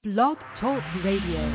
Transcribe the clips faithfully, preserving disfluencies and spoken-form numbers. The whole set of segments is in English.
Blog Talk Radio.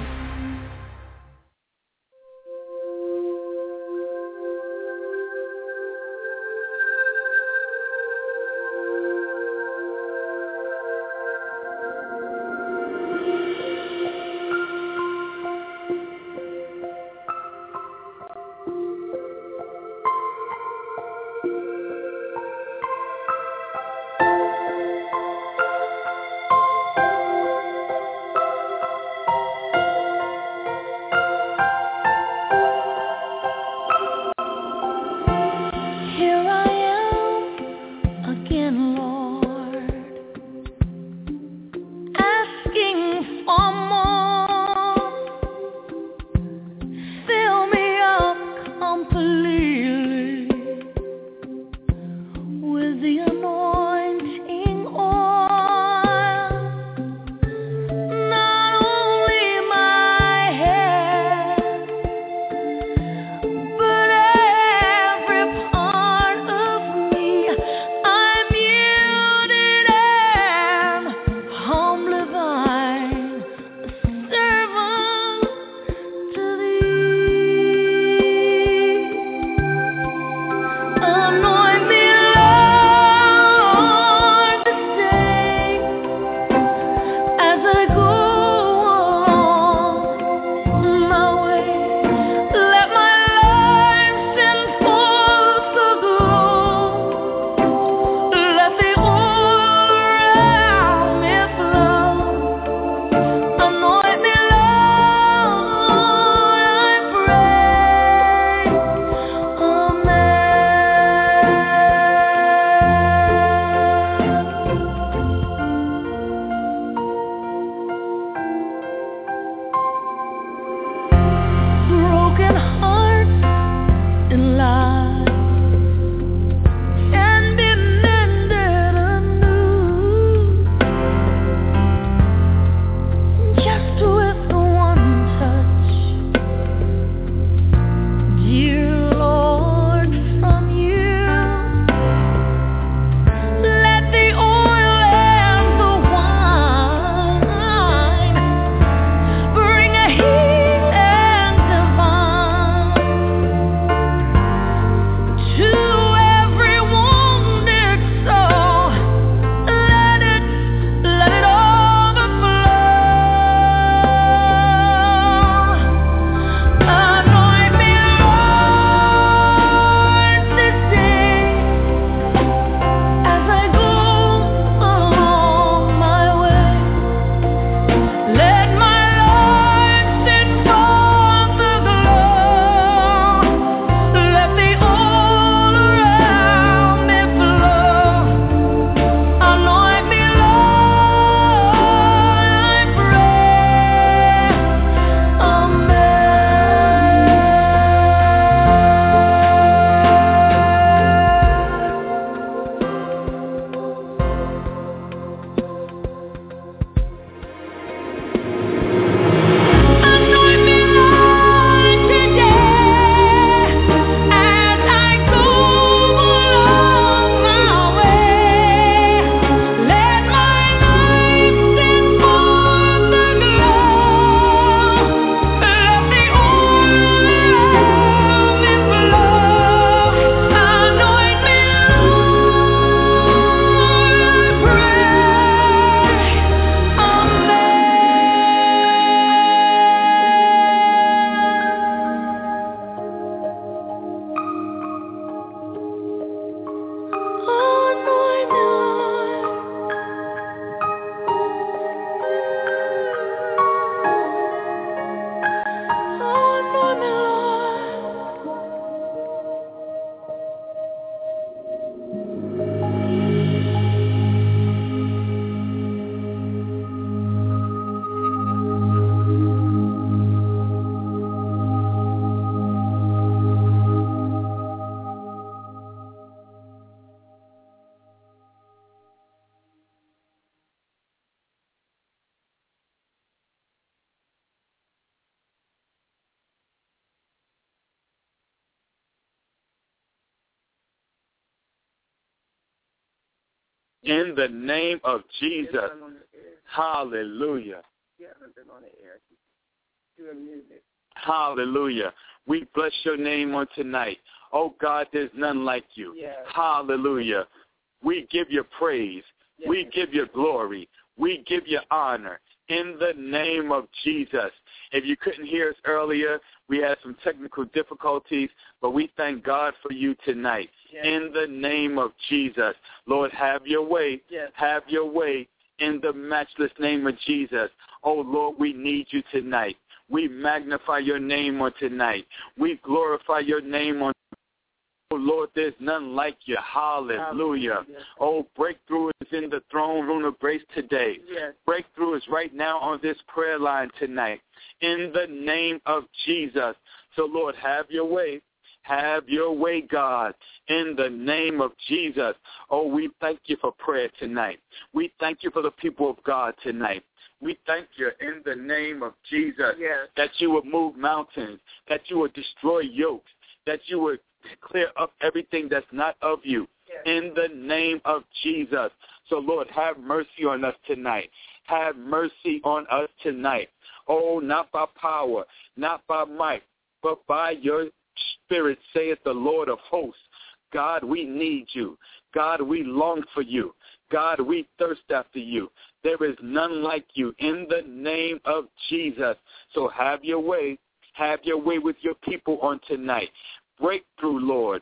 in the name of Jesus. Hallelujah. on the air doing music. Hallelujah. We bless your name on tonight. Oh, God, there's none like you. Yes. Hallelujah. We give you praise. Yes. We give you glory. We give you honor in the name of Jesus. If you couldn't hear us earlier, we had some technical difficulties, but we thank God for you tonight. Yes. In the name of Jesus. Lord, have your way. Yes. Have your way in the matchless name of Jesus. Oh, Lord, we need you tonight. We magnify your name on tonight. We glorify your name on Oh, Lord, there's none like you. Hallelujah. Hallelujah. Oh, breakthrough is in the throne room of grace today. Yes. Breakthrough is right now on this prayer line tonight in the name of Jesus. So, Lord, have your way. Have your way, God, in the name of Jesus. Oh, we thank you for prayer tonight. We thank you for the people of God tonight. We thank you in the name of Jesus yes. that you would move mountains, that you would destroy yokes, that you would clear up everything that's not of you yes. in the name of Jesus. So, Lord, have mercy on us tonight. Have mercy on us tonight. Oh, not by power, not by might, but by your Spirit, saith the Lord of hosts. God, we need you. God, we long for you. God, we thirst after you. There is none like you in the name of Jesus. So have your way. Have your way with your people on tonight. Breakthrough, Lord.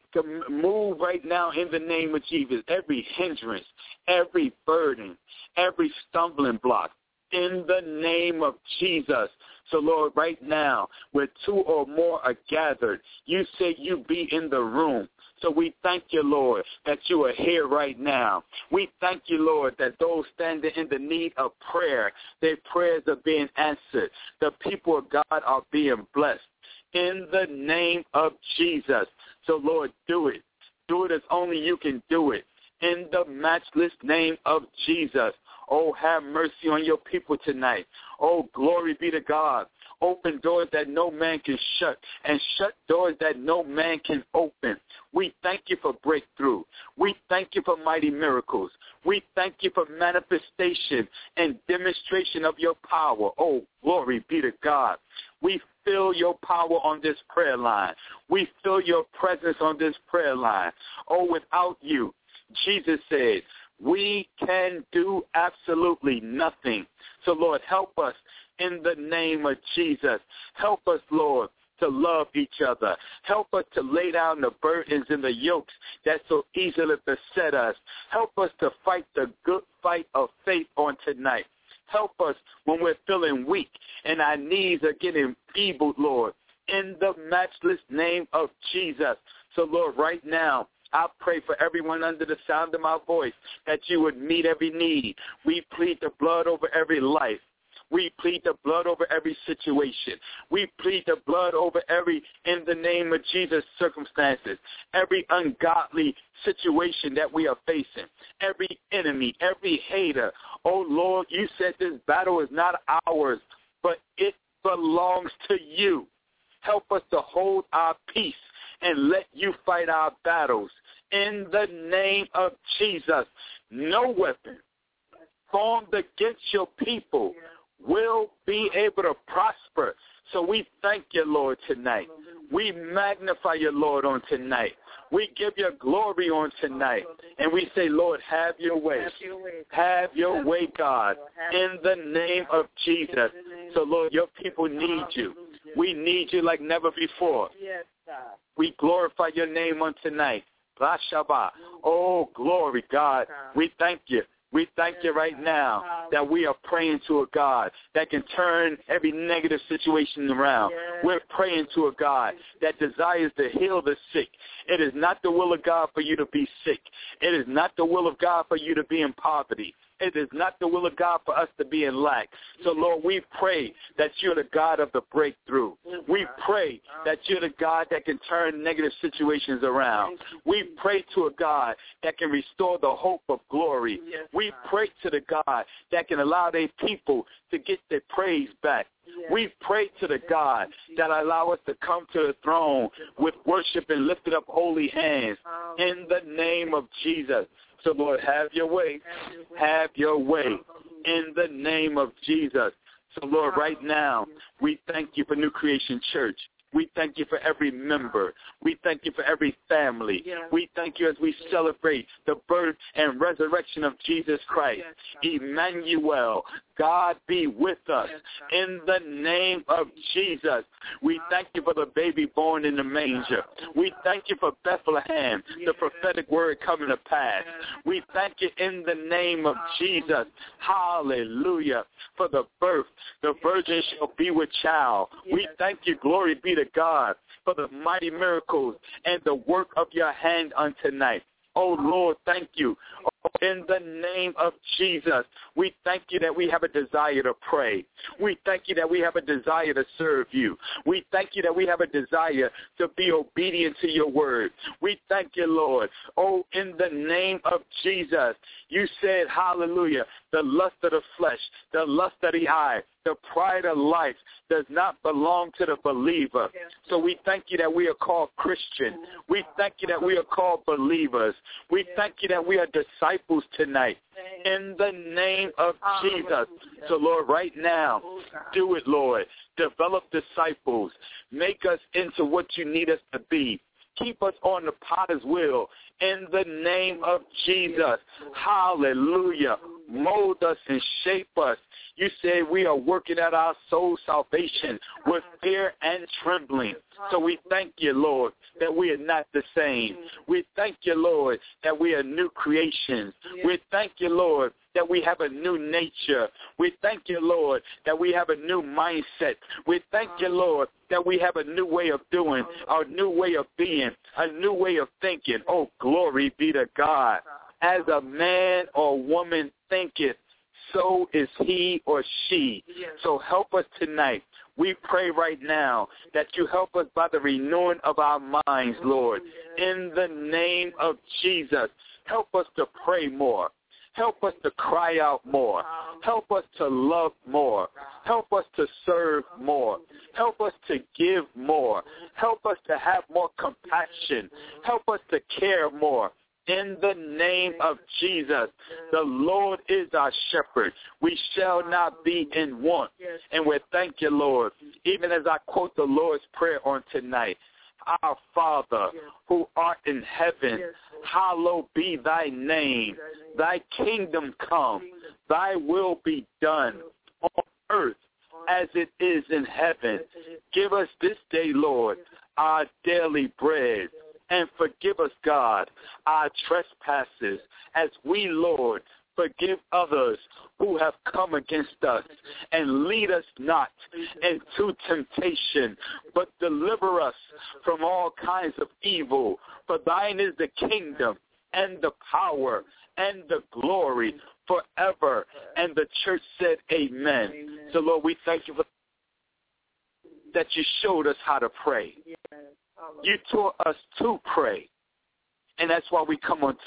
Move right now in the name of Jesus. Every hindrance, every burden, every stumbling block in the name of Jesus. So, Lord, right now, where two or more are gathered, you say you be in the room. So we thank you, Lord, that you are here right now. We thank you, Lord, that those standing in the need of prayer, their prayers are being answered. The people of God are being blessed in the name of Jesus. So, Lord, do it. Do it as only you can do it in the matchless name of Jesus. Oh, have mercy on your people tonight. Oh, glory be to God. Open doors that no man can shut and shut doors that no man can open. We thank you for breakthrough. We thank you for mighty miracles. We thank you for manifestation and demonstration of your power. Oh, glory be to God. We feel your power on this prayer line. We feel your presence on this prayer line. Oh, without you, Jesus said, we can do absolutely nothing. So, Lord, help us in the name of Jesus. Help us, Lord, to love each other. Help us to lay down the burdens and the yokes that so easily beset us. Help us to fight the good fight of faith on tonight. Help us when we're feeling weak and our knees are getting feebled, Lord, in the matchless name of Jesus. So, Lord, right now, I pray for everyone under the sound of my voice that you would meet every need. We plead the blood over every life. We plead the blood over every situation. We plead the blood over every, in the name of Jesus, circumstances, every ungodly situation that we are facing, every enemy, every hater. Oh, Lord, you said this battle is not ours, but it belongs to you. Help us to hold our peace and let you fight our battles. In the name of Jesus, no weapon formed against your people will be able to prosper. So we thank you, Lord, tonight. We magnify you, Lord, on tonight. We give you glory on tonight. And we say, Lord, have your way. Have your way, God, in the name of Jesus. So, Lord, your people need you. We need you like never before. We glorify your name on tonight. Oh, glory, God. We thank you. We thank you right now that we are praying to a God that can turn every negative situation around. We're praying to a God that desires to heal the sick. It is not the will of God for you to be sick. It is not the will of God for you to be in poverty. It is not the will of God for us to be in lack. So, Lord, we pray that you're the God of the breakthrough. We pray that you're the God that can turn negative situations around. We pray to a God that can restore the hope of glory. We pray to the God that can allow their people to get their praise back. We pray to the God that allow us to come to the throne with worship and lifted up holy hands in the name of Jesus. So, Lord, have your way. Have your way in the name of Jesus. So, Lord, right now, we thank you for New Creation Church. We thank you for every member. We thank you for every family. Yes. We thank you as we celebrate the birth and resurrection of Jesus Christ. Yes, Emmanuel, God be with us. Yes, in the name of Jesus, we thank you for the baby born in the manger. We thank you for Bethlehem, the prophetic word coming to pass. We thank you in the name of Jesus. Hallelujah. For the birth, the virgin shall be with child. We thank you, glory be to God, for the mighty miracles and the work of your hand on tonight. Oh, Lord, thank you. In the name of Jesus, we thank you that we have a desire to pray. We thank you that we have a desire to serve you. We thank you that we have a desire to be obedient to your word. We thank you, Lord. Oh, in the name of Jesus, you said, hallelujah, the lust of the flesh, the lust of the eye, the pride of life does not belong to the believer. So we thank you that we are called Christian. We thank you that we are called believers. We thank you that we are disciples tonight in the name of Jesus. So, Lord, right now, do it, Lord. Develop disciples. Make us into what you need us to be. Keep us on the potter's wheel in the name of Jesus. Hallelujah. Mold us and shape us. You say we are working at our soul salvation with fear and trembling. So we thank you, Lord, that we are not the same. We thank you, Lord, that we are new creations. We thank you, Lord, that we have a new nature. We thank you, Lord, that we have a new mindset. We thank you, Lord, that we have a new way of doing, a new way of being, a new way of thinking. Oh, glory be to God. As a man or woman thinketh, so is he or she. So help us tonight. We pray right now that you help us by the renewing of our minds, Lord. In the name of Jesus, help us to pray more. Help us to cry out more. Help us to love more. Help us to serve more. Help us to give more. Help us to have more compassion. Help us to care more. In the name of Jesus, the Lord is our shepherd. We shall not be in want. And we thank you, Lord. Even as I quote the Lord's Prayer on tonight, our Father, who art in heaven, hallowed be thy name. Thy kingdom come. Thy will be done on earth as it is in heaven. Give us this day, Lord, our daily bread. And forgive us, God, our trespasses, as we, Lord, forgive others who have come against us. And lead us not into temptation, but deliver us from all kinds of evil. For thine is the kingdom and the power and the glory forever. And the church said amen. Amen. So, Lord, we thank you for that you showed us how to pray. Yes. You taught us to pray, and that's why we come on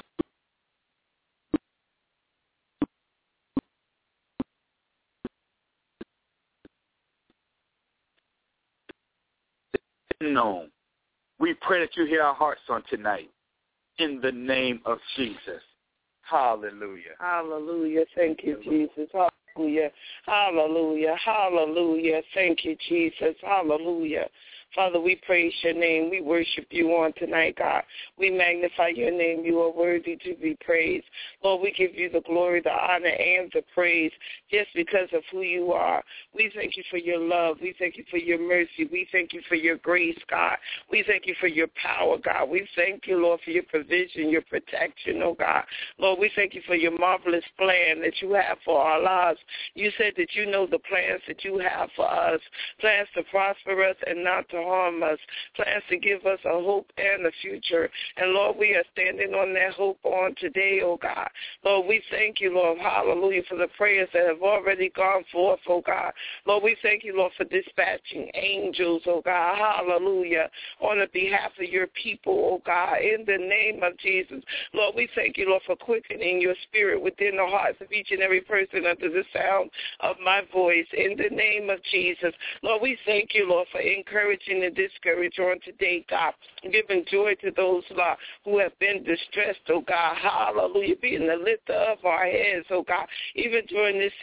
to known. We pray that you hear our hearts on tonight in the name of Jesus. Hallelujah. Hallelujah. Thank you, Jesus. Hallelujah. Hallelujah. Hallelujah. Thank you, Jesus. Hallelujah. Father, we praise your name. We worship you on tonight, God. We magnify your name. You are worthy to be praised. Lord, we give you the glory, the honor, and the praise just because of who you are. We thank you for your love. We thank you for your mercy. We thank you for your grace, God. We thank you for your power, God. We thank you, Lord, for your provision, your protection, oh God. Lord, we thank you for your marvelous plan that you have for our lives. You said that you know the plans that you have for us, plans to prosper us and not to harm us, plans to give us a hope and a future. And, Lord, we are standing on that hope on today, oh God. Lord, we thank you, Lord, hallelujah, for the prayers that have already gone forth, oh God. Lord, we thank you, Lord, for dispatching angels, oh God, hallelujah, on the behalf of your people, oh God, in the name of Jesus. Lord, we thank you, Lord, for quickening your spirit within the hearts of each and every person under the sound of my voice, in the name of Jesus. Lord, we thank you, Lord, for encouraging and discouraged on today, God, giving joy to those, Lord, who have been distressed, oh God, hallelujah, being the lifter of our heads, oh God, even during this season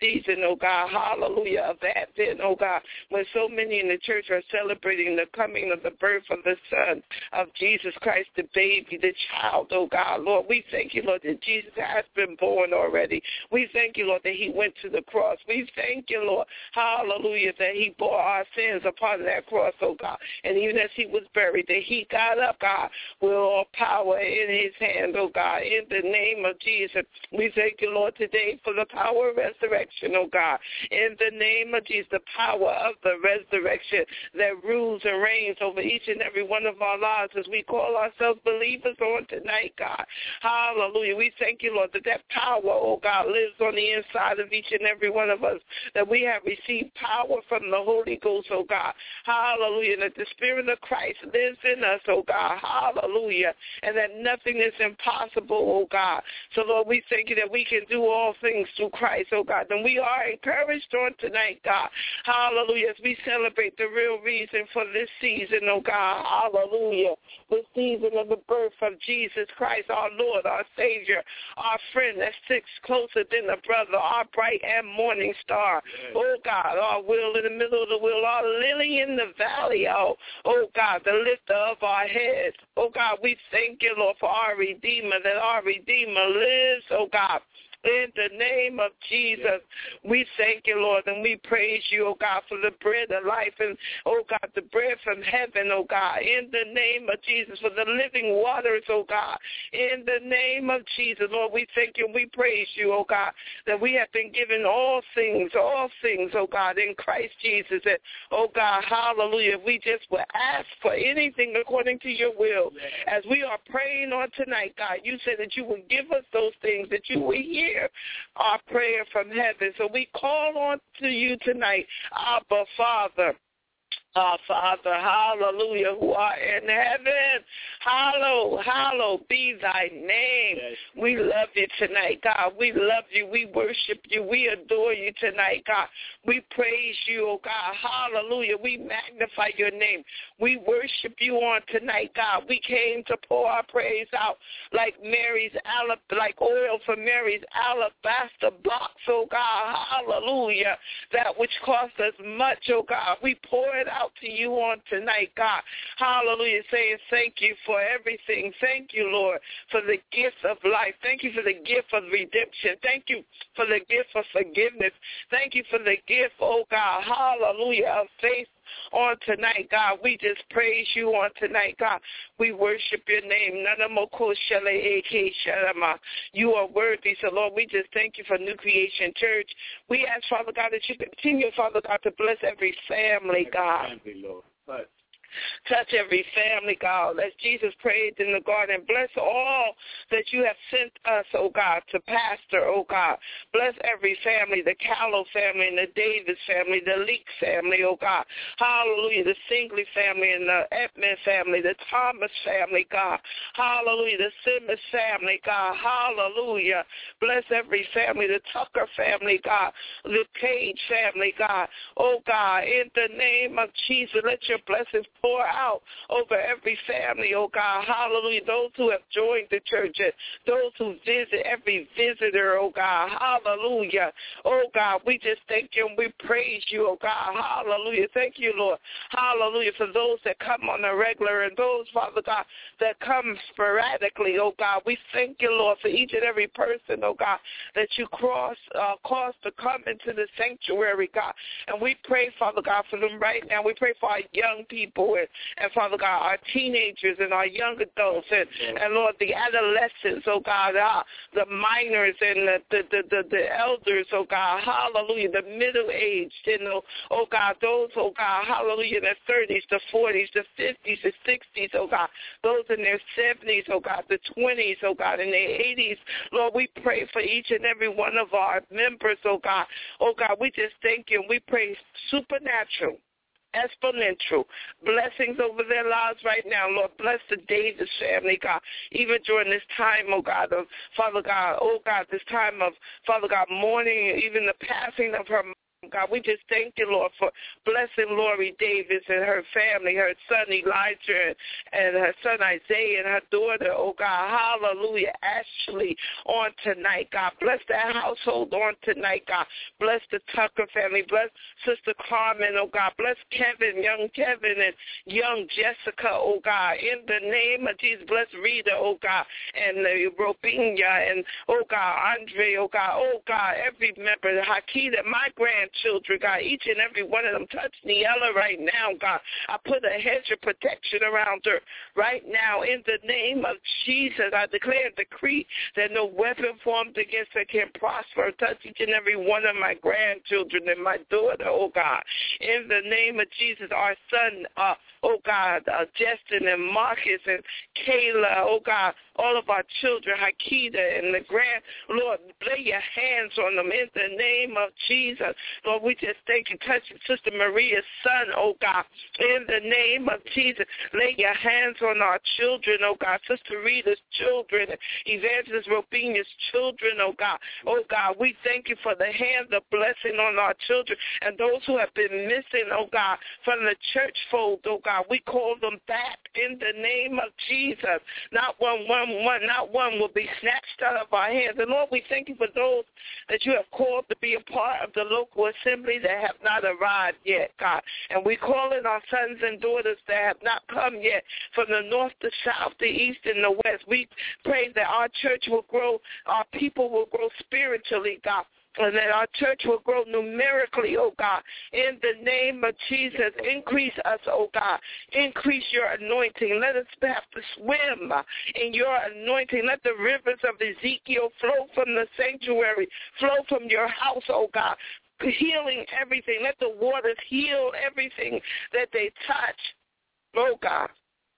season, oh God, hallelujah, of Advent, oh God, when so many in the church are celebrating the coming of the birth of the Son of Jesus Christ, the baby, the child, oh God. Lord, we thank you, Lord, that Jesus has been born already. We thank you, Lord, that he went to the cross. We thank you, Lord, hallelujah, that he bore our sins upon that cross, oh God. And even as he was buried, that he got up, God, with all power in his hand, oh God. In the name of Jesus, we thank you, Lord, today for the power of resurrection, oh God. In the name of Jesus, the power of the resurrection that rules and reigns over each and every one of our lives as we call ourselves believers on tonight, God. Hallelujah. We thank you, Lord, that that power, oh God, lives on the inside of each and every one of us, that we have received power from the Holy Ghost, oh God. Hallelujah. That the Spirit of Christ lives in us, oh God. Hallelujah. And that nothing is impossible, oh God. So, Lord, we thank you that we can do all things through Christ, oh God. And we are encouraged on tonight, God. Hallelujah. As we celebrate the real reason for this season, oh God. Hallelujah. The season of the birth of Jesus Christ, our Lord, our Savior, our friend that sticks closer than a brother, our bright and morning star. Oh God, our wheel in the middle of the wheel, our lily in the valley, oh, oh God, the lifter of our heads. Oh God, we thank you, Lord, for our Redeemer, that our Redeemer lives, oh God. In the name of Jesus, we thank you, Lord, and we praise you, oh God, for the bread of life and, oh God, the bread from heaven, oh God, in the name of Jesus, for the living waters, oh God, in the name of Jesus, Lord, we thank you and we praise you, oh God, that we have been given all things, all things, oh God, in Christ Jesus, and, oh God, hallelujah, if we just will ask for anything according to your will, as we are praying on tonight, God, you said that you would give us those things, that you would hear our prayer from heaven. So we call on to you tonight, Abba Father. Our Father, hallelujah, who art in heaven, hallowed, hallowed be thy name. Yes. We love you tonight, God. We love you. We worship you. We adore you tonight, God. We praise you, oh God. Hallelujah. We magnify your name. We worship you on tonight, God. We came to pour our praise out like Mary's, like oil for Mary's alabaster box, oh God. Hallelujah. That which cost us much, oh God. We pour it out out to you on tonight, God. Hallelujah. Saying thank you for everything. Thank you, Lord, for the gift of life. Thank you for the gift of redemption. Thank you for the gift of forgiveness. Thank you for the gift, oh God, hallelujah, of faith. On tonight, God, we just praise you on tonight, God. We worship your name. You are worthy. So, Lord, we just thank you for New Creation Church. We ask, Father God, that you continue, Father God, to bless every family, God. Touch every family, God. As Jesus prayed in the garden, bless all that you have sent us, oh God, to pastor, oh God. Bless every family, the Callow family and the Davis family, the Leak family, oh God. Hallelujah, the Singley family and the Edmond family, the Thomas family, God. Hallelujah, the Simmons family, God. Hallelujah. Bless every family, the Tucker family, God. The Cage family, God. Oh God, in the name of Jesus, let your blessings pour out over every family, oh God. Hallelujah. Those who have joined the church and those who visit, every visitor, oh God. Hallelujah. Oh God, we just thank you and we praise you, oh God. Hallelujah. Thank you, Lord. Hallelujah. For those that come on a regular and those, Father God, that come sporadically, oh God. We thank you, Lord, for each and every person, oh God, that you cross, uh, cause to come into the sanctuary, God. And we pray, Father God, for them right now. We pray for our young people. And, and, Father God, our teenagers and our young adults and, and Lord, the adolescents, oh God, uh, the minors and the, the, the, the, the elders, oh God, hallelujah, the middle-aged, and, oh, oh God, those, oh God, hallelujah, in their thirties, the forties, the fifties, the sixties, oh God, those in their seventies, oh God, the twenties, oh God, in their eighties. Lord, we pray for each and every one of our members, oh God. Oh God, we just thank you and we pray supernatural, exponential blessings over their lives right now. Lord, bless the Davis family, God, even during this time, oh God, of Father God, oh God, this time of, Father God, mourning, even the passing of her God, we just thank you, Lord, for blessing Lori Davis and her family, her son Elijah and her son Isaiah and her daughter, oh God, hallelujah, Ashley on tonight, God. Bless that household on tonight, God. Bless the Tucker family. Bless Sister Carmen, oh God. Bless Kevin, young Kevin and young Jessica, oh God. In the name of Jesus, bless Rita, oh God, and uh, Robina and, oh God, Andre, oh God, oh God, every member, Hakita, my grandchildren, God, each and every one of them. Touch Niella right now, God. I put a hedge of protection around her right now. In the name of Jesus, I declare and decree that no weapon formed against her can prosper. Touch each and every one of my grandchildren and my daughter, oh God. In the name of Jesus, our son, uh, oh God, uh, Justin and Marcus and Kayla, oh God, all of our children, Hakita and the grand, Lord, lay your hands on them in the name of Jesus. Lord, we just thank you. Touch Sister Maria's son, oh God, in the name of Jesus. Lay your hands on our children, oh God, Sister Rita's children, Evangelist Robina's children, oh God. Oh God, we thank you for the hand of blessing on our children and those who have been missing, oh God, from the church fold, oh God. We call them back in the name of Jesus. Not one, one, one, not one will be snatched out of our hands. And Lord, we thank you for those that you have called to be a part of the local assembly that have not arrived yet, God. And we call in our sons and daughters that have not come yet from the north, the south, the east, and the west. We pray that our church will grow, our people will grow spiritually, God, and that our church will grow numerically, oh God. In the name of Jesus, increase us, oh God. Increase your anointing. Let us have to swim in your anointing. Let the rivers of Ezekiel flow from the sanctuary, flow from your house, oh God, healing everything. Let the waters heal everything that they touch, oh God,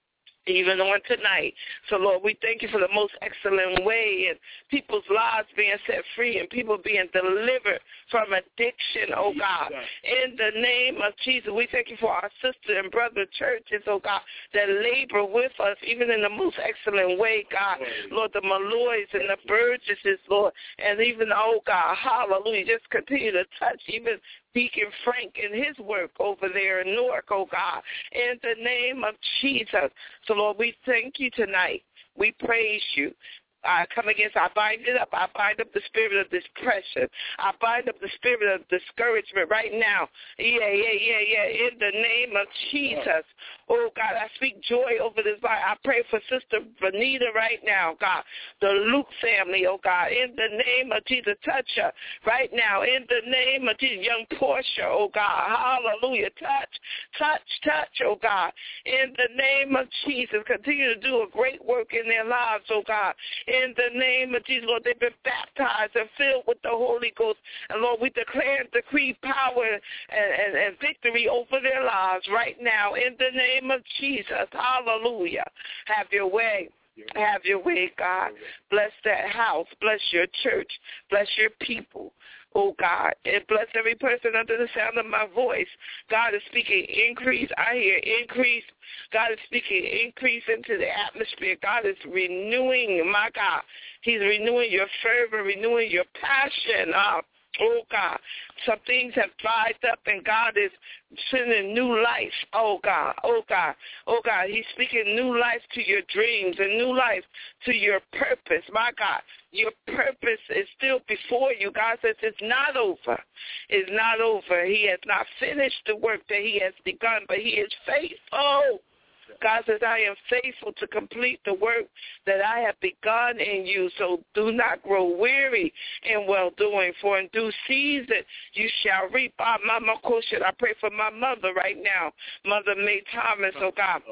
even on tonight. So, Lord, we thank you for the most excellent way and people's lives being set free and people being delivered from addiction, oh God. In the name of Jesus, we thank you for our sister and brother churches, oh God, that labor with us even in the most excellent way, God. Lord, the Malloys and the Burgesses, Lord, and even, oh God, hallelujah, just continue to touch even Deacon Frank and his work over there in Newark, oh God, in the name of Jesus. So, Lord, we thank you tonight. We praise you. I come against, I bind it up. I bind up the spirit of depression. I bind up the spirit of discouragement right now. Yeah, yeah, yeah, yeah. In the name of Jesus. Oh, God, I speak joy over this body. I pray for Sister Benita right now, God. The Luke family, oh, God. In the name of Jesus, touch her right now. In the name of Jesus, young Portia, oh, God. Hallelujah. Touch, touch, touch, oh, God. In the name of Jesus, continue to do a great work in their lives, oh, God. In the name of Jesus, Lord, they've been baptized and filled with the Holy Ghost. And, Lord, we declare and decree power and, and, and victory over their lives right now in the name of Jesus. Hallelujah. Have your way. Have your way, God. Bless that house. Bless your church. Bless your people. Oh, God, and bless every person under the sound of my voice. God is speaking increase. I hear increase. God is speaking increase into the atmosphere. God is renewing, my God. He's renewing your fervor, renewing your passion. Uh, oh, God, some things have dried up, and God is sending new life. Oh, God, oh, God, oh, God. He's speaking new life to your dreams and new life to your purpose. My God, your purpose is still before you. God says it's not over. It's not over. He has not finished the work that he has begun, but he is faithful. God says, I am faithful to complete the work that I have begun in you. So do not grow weary in well-doing, for in due season you shall reap. Ah, Mama Koshet, I pray for my mother right now, Mother May Thomas, oh God.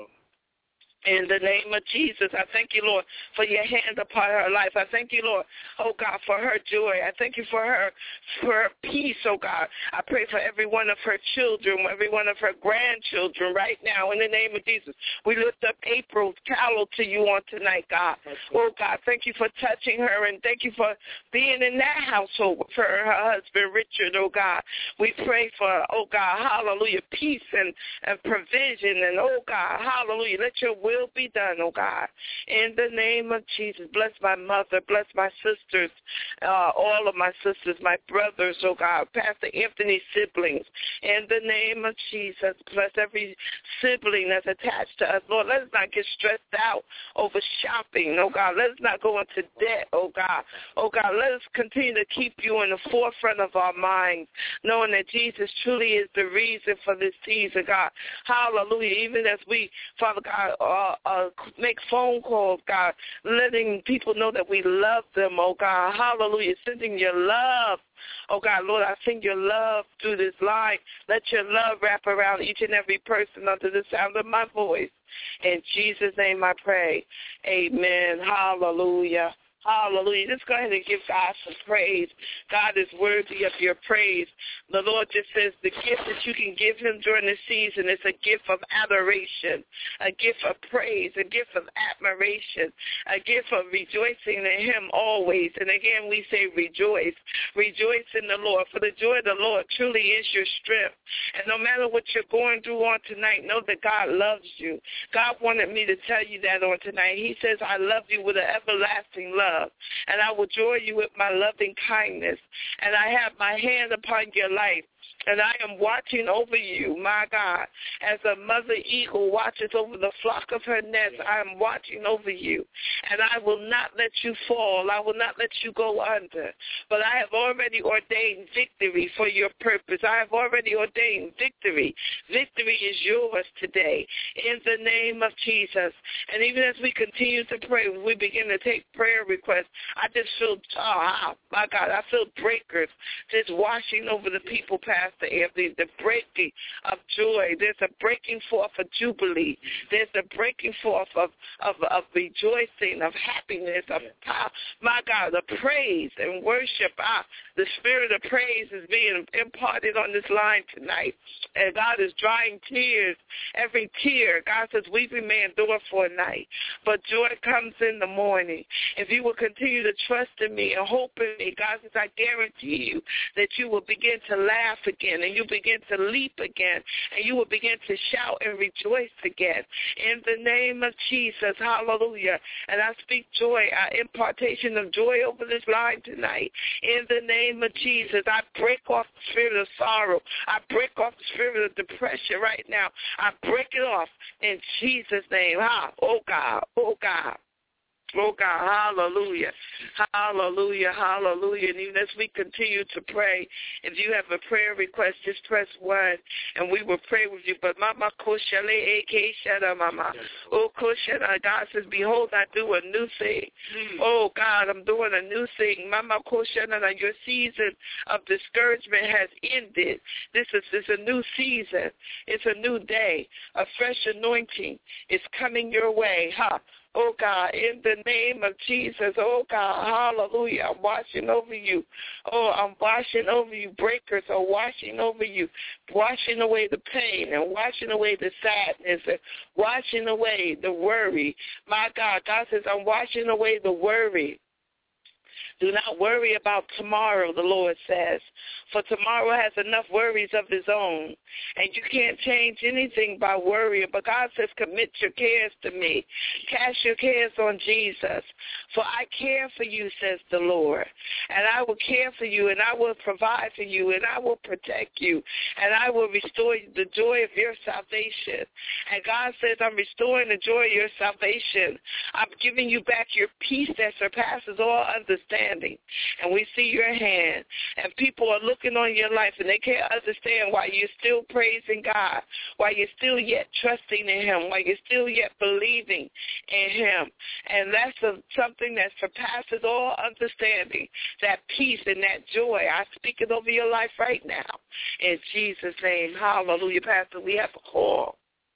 In the name of Jesus, I thank you, Lord, for your hand upon her life. I thank you, Lord, oh God, for her joy. I thank you for her, for her peace, oh God. I pray for every one of her children, every one of her grandchildren right now in the name of Jesus. We lift up April Callow to you on tonight, God. Oh God, thank you for touching her, and thank you for being in that household with her and her husband, Richard, oh God. We pray for, oh God, hallelujah, peace and, and provision, and oh God, hallelujah, let your will will be done, oh God. In the name of Jesus, bless my mother, bless my sisters, uh, all of my sisters, my brothers, oh God, Pastor Anthony's siblings. In the name of Jesus, bless every sibling that's attached to us. Lord, let us not get stressed out over shopping, oh God. Let us not go into debt, oh God. Oh God, let us continue to keep you in the forefront of our minds, knowing that Jesus truly is the reason for this season, God. Hallelujah. Even as we, Father God, uh, uh, make phone calls, God, letting people know that we love them, oh God. Hallelujah. Sending your love. Oh, God, Lord, I send your love through this line. Let your love wrap around each and every person under the sound of my voice. In Jesus' name I pray. Amen. Hallelujah. Hallelujah. Just go ahead and give God some praise. God is worthy of your praise. The Lord just says the gift that you can give him during the season is a gift of adoration, a gift of praise, a gift of admiration, a gift of rejoicing in him always. And again, we say rejoice. Rejoice in the Lord, for the joy of the Lord truly is your strength. And no matter what you're going through on tonight, know that God loves you. God wanted me to tell you that on tonight. He says, I love you with an everlasting love. And I will joy you with my loving kindness. And I have my hand upon your life. And I am watching over you, my God, as a mother eagle watches over the flock of her nest. I am watching over you, and I will not let you fall. I will not let you go under. But I have already ordained victory for your purpose. I have already ordained victory. Victory is yours today in the name of Jesus. And even as we continue to pray, we begin to take prayer requests. I just feel, oh, my God, I feel breakers just washing over the people, Pastor Anthony, the breaking of joy. There's a breaking forth of jubilee. There's a breaking forth of, of, of rejoicing, of happiness, of power. My God, the praise and worship. Ah, the spirit of praise is being imparted on this line tonight. And God is drying tears, every tear. God says, weeping may endure for a night, but joy comes in the morning. If you will continue to trust in me and hope in me, God says, I guarantee you that you will begin to laugh again, and you begin to leap again, and you will begin to shout and rejoice again. In the name of Jesus, hallelujah. And I speak joy, uh, impartation of joy over this line tonight. In the name of Jesus, I break off the spirit of sorrow. I break off the spirit of depression right now. I break it off in Jesus' name. Ah, oh, God, oh, God. Oh, God, hallelujah, hallelujah, hallelujah. And even as we continue to pray, if you have a prayer request, just press one, and we will pray with you. But Mama Koshale, A K Shada, Mama. Oh, Koshana, God says, behold, I do a new thing. Oh, God, I'm doing a new thing. Mama Koshana, your season of discouragement has ended. This is, this is a new season. It's a new day. A fresh anointing is coming your way, huh? Oh, God, in the name of Jesus, oh, God, hallelujah, I'm washing over you. Oh, I'm washing over you. Breakers are washing over you, washing away the pain and washing away the sadness and washing away the worry. My God, God says, I'm washing away the worry. Do not worry about tomorrow, the Lord says, for tomorrow has enough worries of his own, and you can't change anything by worrying. But God says, commit your cares to me. Cast your cares on Jesus, for I care for you, says the Lord, and I will care for you, and I will provide for you, and I will protect you, and I will restore the joy of your salvation. And God says, I'm restoring the joy of your salvation. I'm giving you back your peace that surpasses all understanding. And we see your hand, and people are looking on your life, and they can't understand why you're still praising God, why you're still yet trusting in him, why you're still yet believing in him. And that's a, something that surpasses all understanding, that peace and that joy. I speak it over your life right now. In Jesus' name, hallelujah. Pastor, we have a call.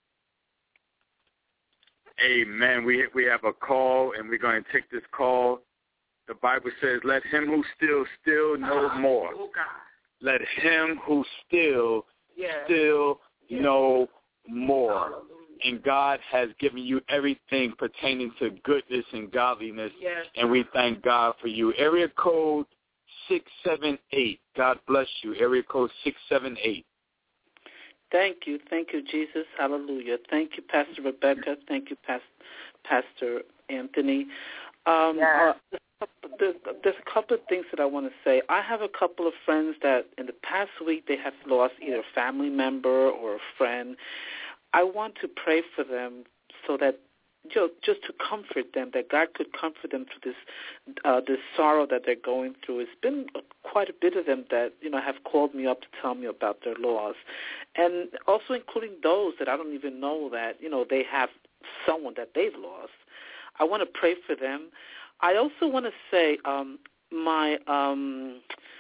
Amen. We, we have a call, and we're going to take this call. The Bible says, let him who still, still know uh, more. Oh, God. Let him who still, yes. still yes. know more. Hallelujah. And God has given you everything pertaining to goodness and godliness, yes. and we thank God for you. Area code six seven eight. God bless you. Area code six seven eight. Thank you. Thank you, Jesus. Hallelujah. Thank you, Pastor Rebecca. Thank you, Pastor, Pastor Anthony. Um, yes. uh, there's, there's a couple of things that I want to say. I have a couple of friends that in the past week they have lost either a family member or a friend. I want to pray for them so that, you know, just to comfort them, that God could comfort them through this uh, this sorrow that they're going through. It's been quite a bit of them that, you know, have called me up to tell me about their loss, and also including those that I don't even know that, you know, they have someone that they've lost. I want to pray for them. I also want to say um, my um,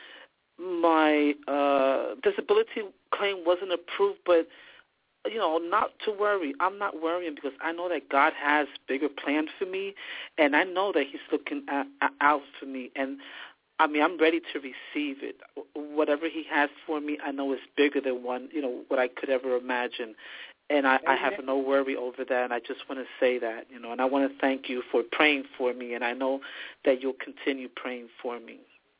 my uh, disability claim wasn't approved, but you know, not to worry. I'm not worrying because I know that God has bigger plans for me, and I know that he's looking at, out for me. And, I mean, I'm ready to receive it. Whatever he has for me, I know is bigger than one, you know, what I could ever imagine. And I, I have no worry over that, and I just want to say that, you know, and I want to thank you for praying for me, and I know that you'll continue praying for me.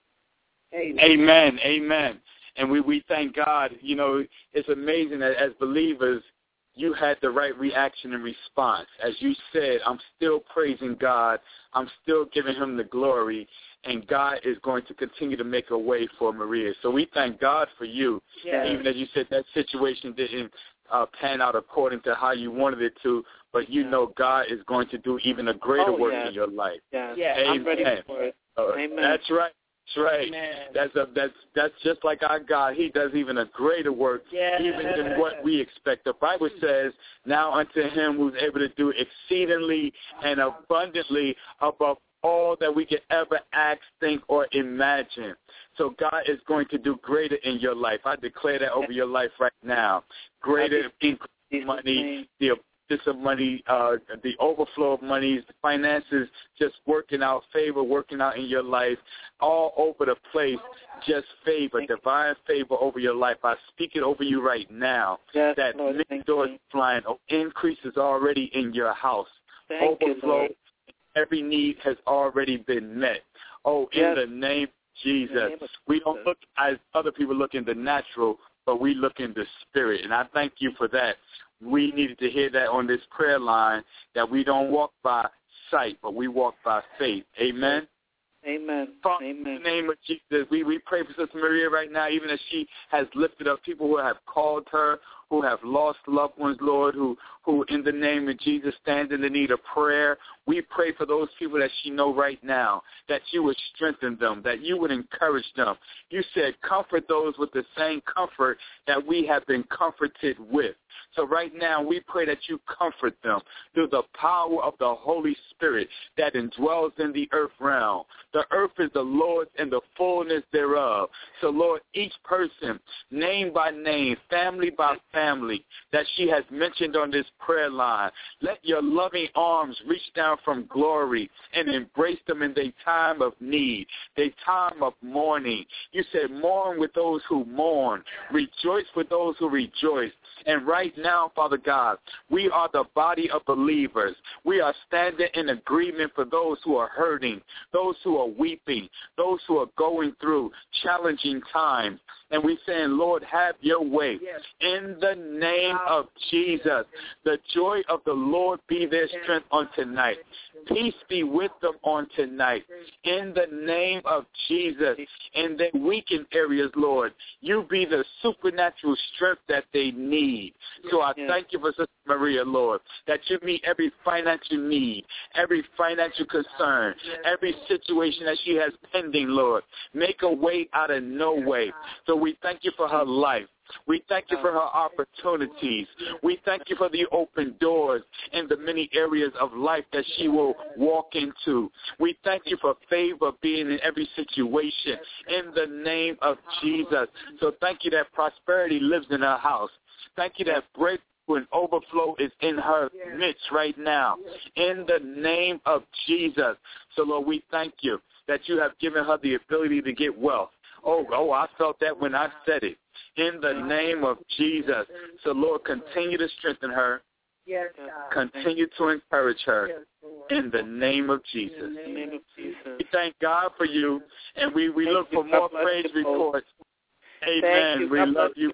Amen. Amen. Amen. And we, we thank God. You know, it's amazing that as believers, you had the right reaction and response. As you said, I'm still praising God. I'm still giving him the glory. And God is going to continue to make a way for Maria. So we thank God for you. Yes. Even as you said, that situation didn't uh, pan out according to how you wanted it to, but you yes. know God is going to do even a greater oh, work yes. in your life. Yes. Yes. Amen. I'm ready for it. Uh, Amen. That's right. That's right. Amen. That's a, that's that's just like our God. He does even a greater work, yes. even than what we expect. The Bible says, "Now unto him who's able to do exceedingly and abundantly above all that we could ever ask, think, or imagine." So God is going to do greater in your life. I declare that over your life right now. Greater increase in money, the abundance of money, uh, the overflow of monies, the finances just working out, favor working out in your life, all over the place, just favor, divine favor over your life. I speak it over you right now. Yes, that Lord, many doors flying, increase is already in your house. Thank Overflow. You, Every need has already been met. Oh, in yes. the name of Jesus. Name of we don't Jesus. Look as other people look in the natural, but we look in the spirit. And I thank you for that. We needed to hear that on this prayer line, that we don't walk by sight, but we walk by faith. Amen. Amen. Father, Amen. In the name of Jesus, we, we pray for Sister Maria right now, even as she has lifted up people who have called her, who have lost loved ones, Lord, who, who in the name of Jesus stand in the need of prayer. We pray for those people that she know right now, that you would strengthen them, that you would encourage them. You said comfort those with the same comfort that we have been comforted with. So right now we pray that you comfort them through the power of the Holy Spirit that indwells in the earth realm. The earth is the Lord's and the fullness thereof. So, Lord, each person, name by name, family by family, that she has mentioned on this prayer line, let your loving arms reach down from glory and embrace them in their time of need, their time of mourning. You said mourn with those who mourn, rejoice with those who rejoice. And right now, Father God, we are the body of believers. We are standing in agreement for those who are hurting, those who are weeping, those who are going through challenging times. And we're saying, Lord, have your way. Yes. In the name of Jesus, the joy of the Lord be their strength on tonight. Peace be with them on tonight. In the name of Jesus, in their weakened areas, Lord, you be the supernatural strength that they need. So I thank you for Sister Maria, Lord, that you meet every financial need, every financial concern, every situation that she has pending, Lord. Make a way out of no way. So we thank you for her life. We thank you for her opportunities. We thank you for the open doors in the many areas of life that she will walk into. We thank you for favor being in every situation in the name of Jesus. So thank you that prosperity lives in her house. Thank you that breakthrough and overflow is in her midst right now in the name of Jesus. So, Lord, we thank you that you have given her the ability to get wealth. Oh, oh, I felt that when I said it. In the name of Jesus. So, Lord, continue to strengthen her. Yes, God. Continue to encourage her. In the name of Jesus. In the name of Jesus. We thank God for you, and we, we look for more praise reports. Amen. We love you.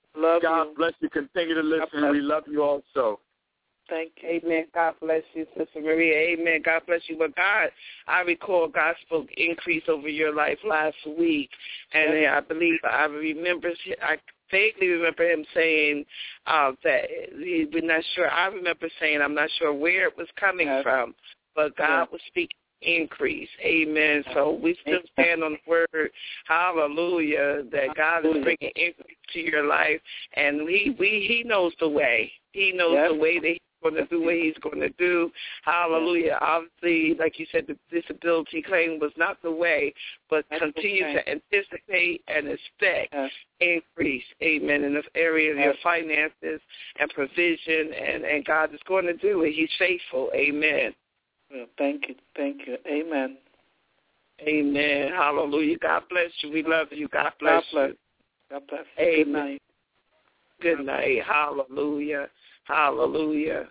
Love God you. bless you. Continue to listen. We love you also. Thank you. Amen. God bless you, Sister Maria. Amen. God bless you. But God, I recall God spoke increase over your life last week, and yes. I believe I remember, I vaguely remember him saying uh, that he, we're not sure. I remember saying I'm not sure where it was coming yes. from, but God yes. was speaking increase. Amen. So we still stand on the word, hallelujah, that God is bringing increase to your life, and he we he knows the way. He knows yes. the way that he's going to do what he's going to do. Hallelujah. Yes. Obviously, like you said, the disability claim was not the way, but That's continue to anticipate and expect yes. increase, amen, in the area of yes. your finances and provision, and, and God is going to do it. He's faithful. Amen. Well, thank you. Thank you. Amen. Amen. Hallelujah. God bless you. We love you. God bless God bless. you. God bless. Amen. Good night. Good night. Hallelujah. Hallelujah.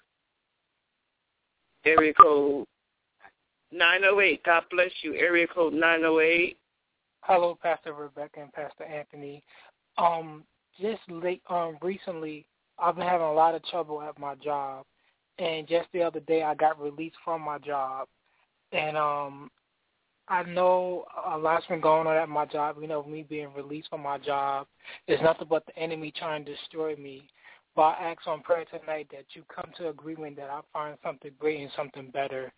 Area code nine oh eight. God bless you. Area code nine oh eight. Hello, Pastor Rebecca and Pastor Anthony. Um, just late, um, recently, I've been having a lot of trouble at my job. And just the other day, I got released from my job. And um, I know a lot's been going on at my job. You know, me being released from my job is nothing but the enemy trying to destroy me. But I ask on prayer tonight that you come to agreement that I find something great and something better.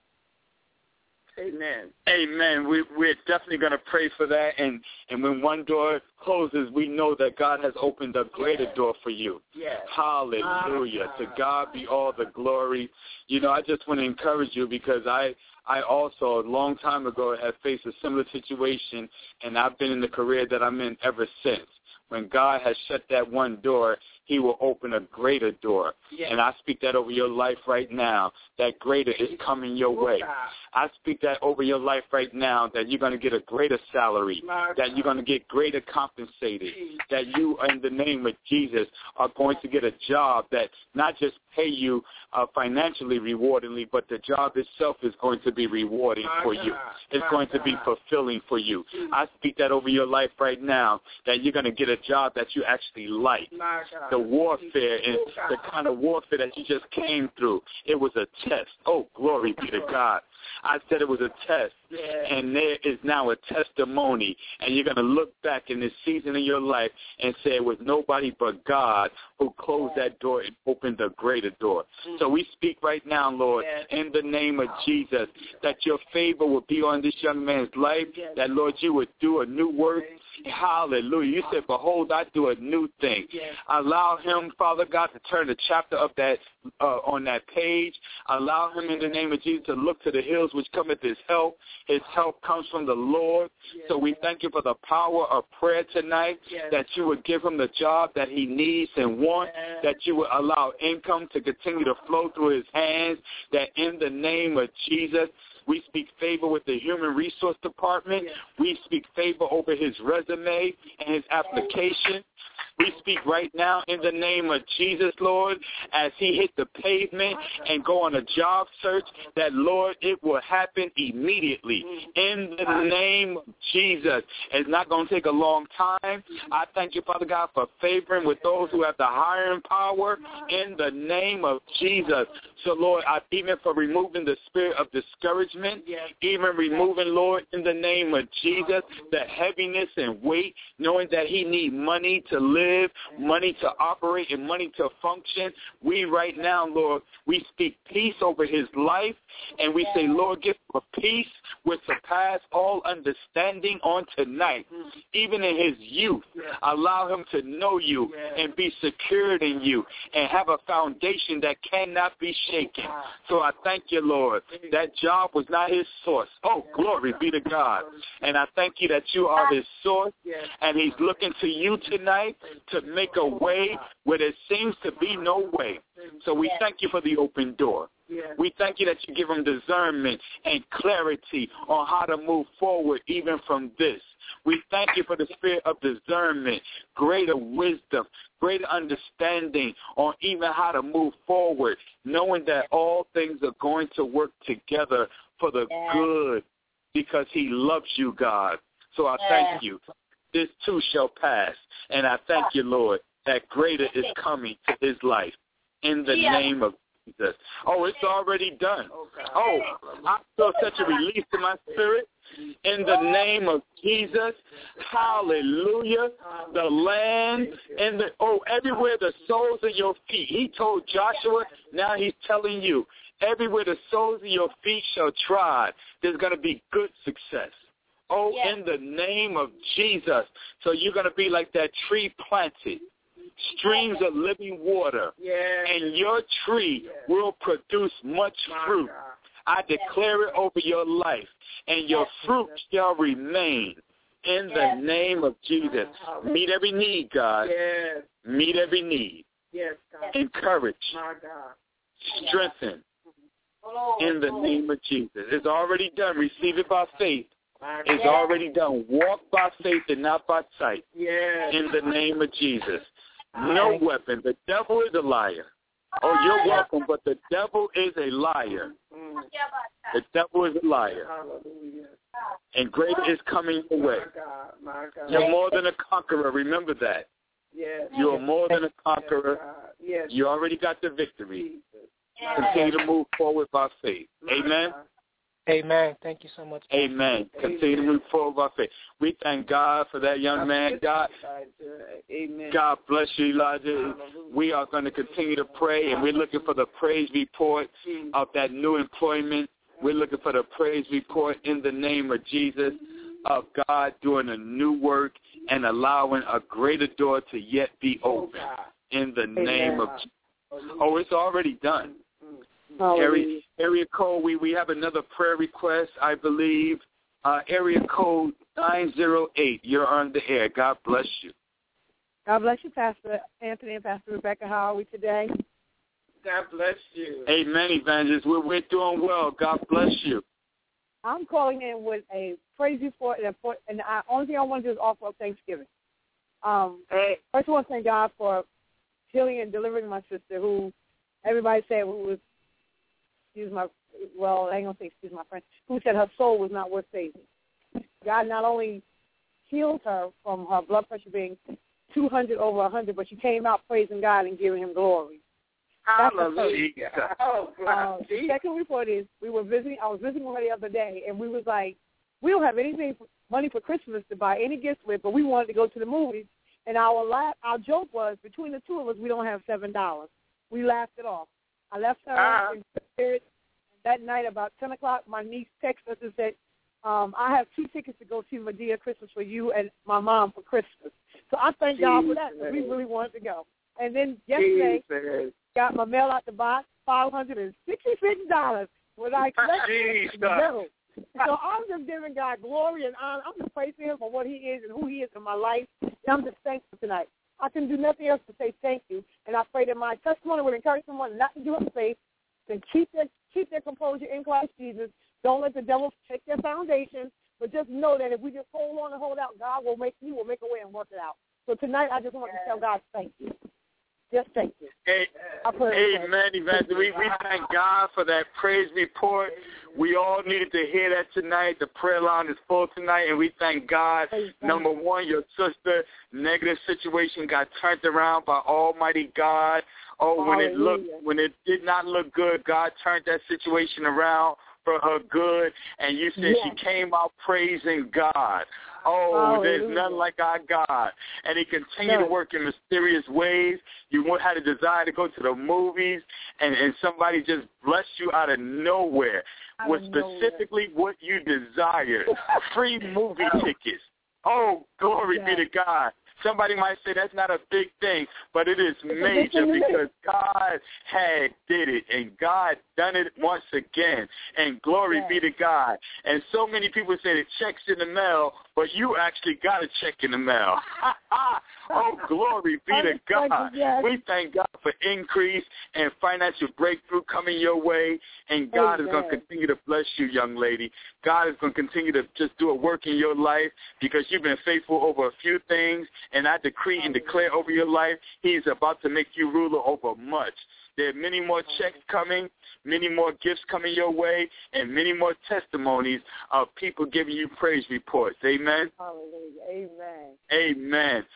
Amen. Amen. We, we're definitely going to pray for that. And, and when one door closes, we know that God has opened a greater yes. door for you. Yes. Hallelujah. Uh, to God be all the glory. You know, I just want to encourage you because I, I also, a long time ago, had faced a similar situation, and I've been in the career that I'm in ever since. When God has shut that one door, he will open a greater door. Yes. And I speak that over your life right now, that greater is coming your way. I speak that over your life right now, that you're going to get a greater salary, that you're going to get greater compensated, that you, in the name of Jesus, are going to get a job that not just pay you uh, financially rewardingly, but the job itself is going to be rewarding for you. It's going to be fulfilling for you. I speak that over your life right now, that you're going to get a job that you actually like. The warfare and the kind of warfare that you just came through, it was a test. Oh, glory be to God. I said it was a test, and there is now a testimony, and you're going to look back in this season of your life and say it was nobody but God who closed that door and opened a greater door. So we speak right now, Lord, in the name of Jesus, that your favor will be on this young man's life, that, Lord, you would do a new work. Hallelujah. You said, behold, I do a new thing. Yes. Allow him, Father God, to turn the chapter of that uh, on that page. Allow him in the name of Jesus to look to the hills which cometh his help. His help comes from the Lord. Yes. So we thank you for the power of prayer tonight, yes. that you would give him the job that he needs and wants, yes. that you would allow income to continue to flow through his hands, that in the name of Jesus, we speak favor with the human resource department. Yes. We speak favor over his resume and his application. We speak right now in the name of Jesus, Lord, as he hit the pavement and go on a job search, that, Lord, it will happen immediately. In the name of Jesus. It's not going to take a long time. I thank you, Father God, for favoring with those who have the hiring power in the name of Jesus. So, Lord, I even for removing the spirit of discouragement, even removing, Lord, in the name of Jesus, the heaviness and weight, knowing that he needs money to live, money to operate, and money to function. We right now, Lord, we speak peace over his life, and we say, Lord, give him a peace which surpass all understanding on tonight. Even in his youth, allow him to know you and be secured in you and have a foundation that cannot be shaken. So I thank you, Lord, that job was not his source. Oh, glory be to God. And I thank you that you are his source, and he's looking to you tonight to make a way where there seems to be no way. So we thank you for the open door. We thank you that you give him discernment and clarity on how to move forward even from this. We thank you for the spirit of discernment, greater wisdom, greater understanding on even how to move forward, knowing that all things are going to work together for the good because he loves you, God. So I thank you. This too shall pass. And I thank you, Lord, that greater is coming to his life in the name of Jesus. Oh, it's already done. Oh, I feel such a release in my spirit. In the name of Jesus, hallelujah, the land, and the, oh, everywhere the soles of your feet. He told Joshua, now he's telling you, everywhere the soles of your feet shall trod, there's going to be good success. Oh, in the name of Jesus. So you're going to be like that tree planted, streams of living water, and your tree will produce much fruit. I declare it over your life, and your fruit shall remain in the name of Jesus. Meet every need, God. Yes. Meet every need. Yes, God. Encourage. My God. Strengthen in the name of Jesus. It's already done. Receive it by faith. It's already done. Walk by faith and not by sight. Yes. In the name of Jesus. No weapon. The devil is a liar. Oh, you're welcome, but the devil is a liar. Mm. The devil is a liar. Hallelujah. And greater is coming your way. My God, my God. You're more than a conqueror. Remember that. Yes. You are more than a conqueror. Yes. You already got the victory. Jesus. Continue to move forward by faith. Amen. Amen. Thank you so much. Amen. Continue to move forward by faith. We thank God for that young man. God, Amen. God bless you, Elijah. We are going to continue to pray, and we're looking for the praise report of that new employment. We're looking for the praise report in the name of Jesus, of God doing a new work and allowing a greater door to yet be open in the name of Jesus. Oh, it's already done. Area, area code, we, we have another prayer request, I believe. Uh, area code nine zero eight. You're on the air. God bless you. God bless you, Pastor Anthony and Pastor Rebecca. How are we today? God bless you. Amen, evangelist. We're, we're doing well. God bless you. I'm calling in with a praise report, and, a, and the only thing I want to do is offer up Thanksgiving. Um, hey. First, I want to thank God for healing and delivering my sister, who everybody said was, excuse my, well, I ain't going to say excuse my friend, who said her soul was not worth saving. God not only healed her from her blood pressure being two hundred over one hundred, but she came out praising God and giving him glory. Hallelujah. Oh, uh, the second report is we were visiting. I was visiting her the other day, and we was like, we don't have anything for, money for Christmas to buy any gifts with, but we wanted to go to the movies. And our laugh, our joke was between the two of us, we don't have seven dollars. We laughed it off. I left her uh-huh. in spirit. That night, about ten o'clock, my niece texted us and said, um, "I have two tickets to go see Medea Christmas for you and my mom for Christmas." So I thank God for that because we really wanted to go. And then yesterday, Jesus. got my mail out the box, five hundred and sixty-six dollars. When I collected the bill. So I'm just giving God glory and honor. I'm just praising him for what he is and who he is in my life. And I'm just thankful tonight. I can do nothing else to say thank you. And I pray that my testimony will encourage someone not to give up faith, and keep their, keep their composure in Christ Jesus. Don't let the devil take their foundation, but just know that if we just hold on and hold out, God will make you will make a way and work it out. So tonight I just want to tell God thank you. Just thank you. Hey, amen, Evangelist. We, we thank God for that praise report. We all needed to hear that tonight. The prayer line is full tonight, and we thank God. Number one, your sister, negative situation got turned around by Almighty God. Oh, when it looked, when it did not look good, God turned that situation around for her good, and you said yes. she came out praising God. Oh, Hallelujah. There's none like our God. And he continued no. to work in mysterious ways. You had a desire to go to the movies, and, and somebody just blessed you out of nowhere out with of specifically nowhere. What you desired, free movie tickets. Oh, glory yes. be to God. Somebody might say that's not a big thing, but it is major because God had did it, and God done it once again, and glory yes. be to God. And so many people say the check's in the mail, but you actually got a check in the mail. Oh, glory be to God. Yes. We thank God for increase and financial breakthrough coming your way, and God Amen. Is going to continue to bless you, young lady. God is going to continue to just do a work in your life because you've been faithful over a few things, and I decree and declare over your life, he's about to make you ruler over much. There are many more checks coming, many more gifts coming your way, and many more testimonies of people giving you praise reports. Amen? Hallelujah. Amen. Amen. And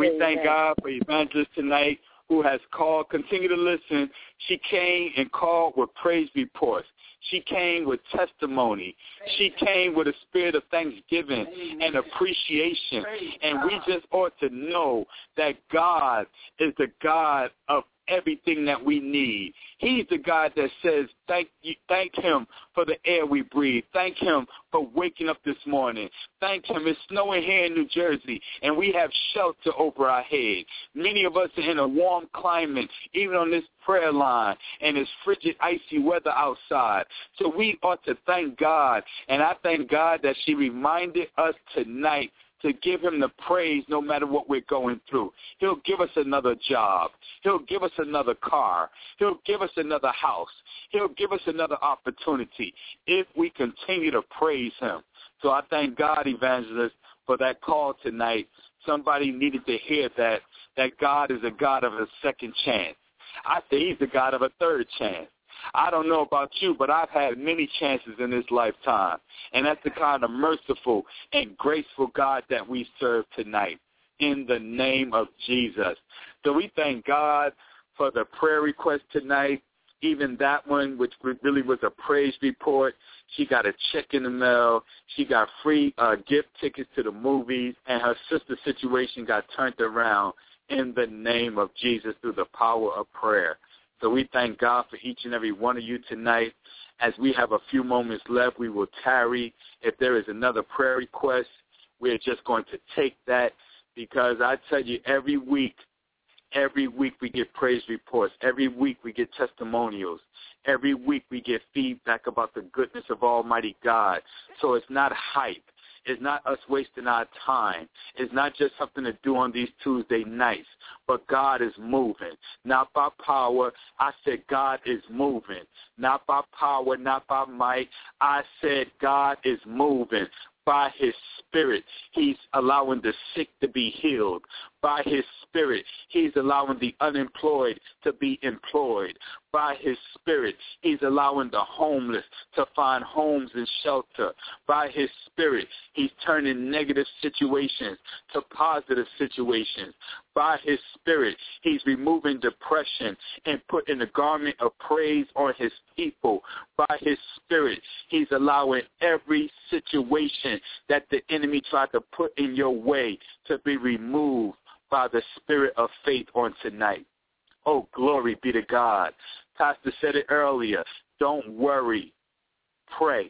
we thank God for Evangelist tonight who has called. Continue to listen. She came and called with praise reports. She came with testimony. She came with a spirit of thanksgiving and appreciation. And we just ought to know that God is the God of everything that we need. He's the God that says, thank you, thank him for the air we breathe. Thank him for waking up this morning. Thank him. It's snowing here in New Jersey, and we have shelter over our head. Many of us are in a warm climate, even on this prayer line, and it's frigid, icy weather outside. So we ought to thank God, and I thank God that she reminded us tonight to give him the praise no matter what we're going through. He'll give us another job. He'll give us another car. He'll give us another house. He'll give us another opportunity if we continue to praise him. So I thank God, Evangelist, for that call tonight. Somebody needed to hear that, that God is a God of a second chance. I say he's the God of a third chance. I don't know about you, but I've had many chances in this lifetime, and that's the kind of merciful and graceful God that we serve tonight in the name of Jesus. So we thank God for the prayer request tonight, even that one, which really was a praise report. She got a check in the mail. She got free uh, gift tickets to the movies, and her sister's situation got turned around in the name of Jesus through the power of prayer. So we thank God for each and every one of you tonight. As we have a few moments left, we will tarry. If there is another prayer request, we're just going to take that, because I tell you, every week, every week we get praise reports. Every week we get testimonials. Every week we get feedback about the goodness of Almighty God. So it's not hype. It's not us wasting our time. It's not just something to do on these Tuesday nights, but God is moving. Not by power. I said God is moving. Not by power, not by might. I said God is moving. By his spirit, he's allowing the sick to be healed. By his spirit, he's allowing the unemployed to be employed. By his spirit, he's allowing the homeless to find homes and shelter. By his spirit, he's turning negative situations to positive situations. By his spirit, he's removing depression and putting a garment of praise on his people. By his spirit, he's allowing every situation that the enemy tried to put in your way to be removed by the spirit of faith on tonight. Oh, glory be to God. Pastor said it earlier. Don't worry. Pray.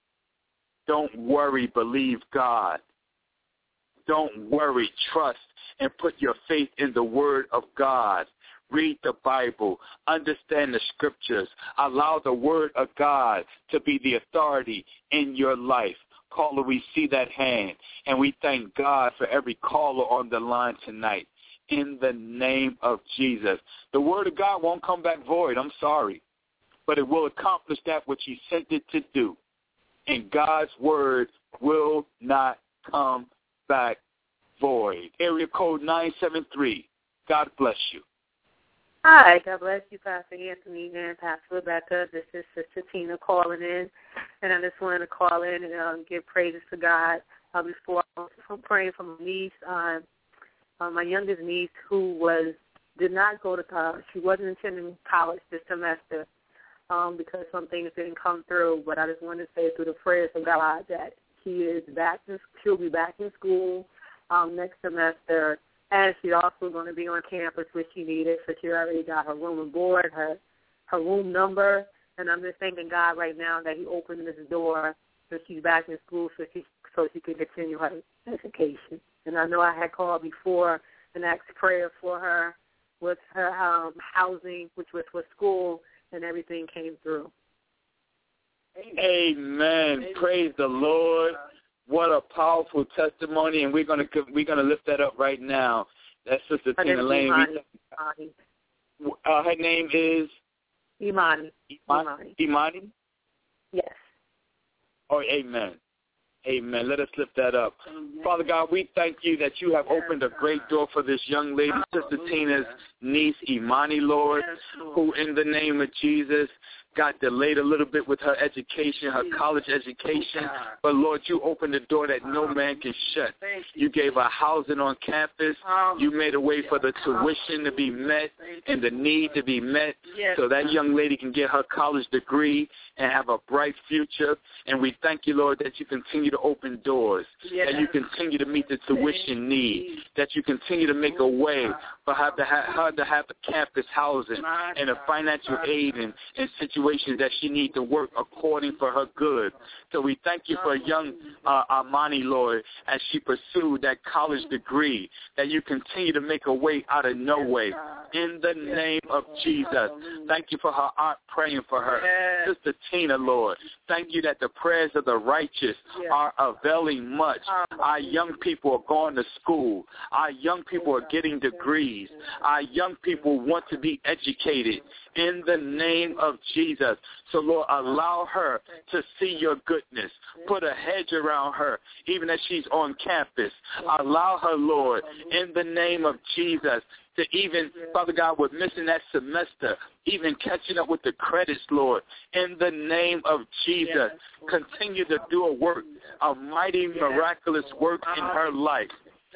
Don't worry. Believe God. Don't worry. Trust and put your faith in the word of God. Read the Bible. Understand the scriptures. Allow the word of God to be the authority in your life. Caller, we see that hand, and we thank God for every caller on the line tonight in the name of Jesus. The word of God won't come back void, I'm sorry, but it will accomplish that which he sent it to do, and God's word will not come back void. Area code nine seven three. God bless you. Hi, God bless you, Pastor Anthony and Pastor Rebecca. This is Sister Tina calling in, and I just wanted to call in and um, give praises to God uh, before I'm praying for my niece, uh, uh, my youngest niece, who was did not go to college. She wasn't attending college this semester um, because some things didn't come through. But I just wanted to say through the prayers of God that she is back. In, she'll be back in school um, next semester. And she's also going to be on campus, which she needed, so she already got her room and board, her her room number. And I'm just thanking God right now that he opened this door so she's back in school so she so she can continue her education. And I know I had called before and asked prayer for her with her um, housing, which was for school, and everything came through. Amen. Amen. Praise the Lord. What a powerful testimony, and we're gonna we're gonna lift that up right now. That's Sister Her Tina Lane. Imani. Uh, her name is Imani. Imani. Imani. Yes. Oh, amen. Amen. Let us lift that up. Amen. Father God, we thank you that you have opened a great door for this young lady, Sister Tina's niece, Imani, Lord, who in the name of Jesus, got delayed a little bit with her education, her college education. But, Lord, you opened the door that no man can shut. You gave her housing on campus. You made a way for the tuition to be met and the need to be met so that young lady can get her college degree and have a bright future. And we thank you, Lord, that you continue to open doors, that you continue to meet the tuition need, that you continue to make a way for her to have, her to have a campus housing and a financial aid in, in situations that she needs to work according for her good. So we thank you for young uh, Armani, Lord, as she pursued that college degree, that you continue to make a way out of no way. In the name of Jesus. Thank you for her aunt praying for her. Sister Tina, Lord, thank you that the prayers of the righteous are availing much. Our young people are going to school. Our young people are getting degrees. Our young people want to be educated in the name of Jesus. So, Lord, allow her to see your goodness. Put a hedge around her, even as she's on campus. Allow her, Lord, in the name of Jesus, to even, Father God, with missing that semester, even catching up with the credits, Lord, in the name of Jesus. Continue to do a work, a mighty, miraculous work in her life.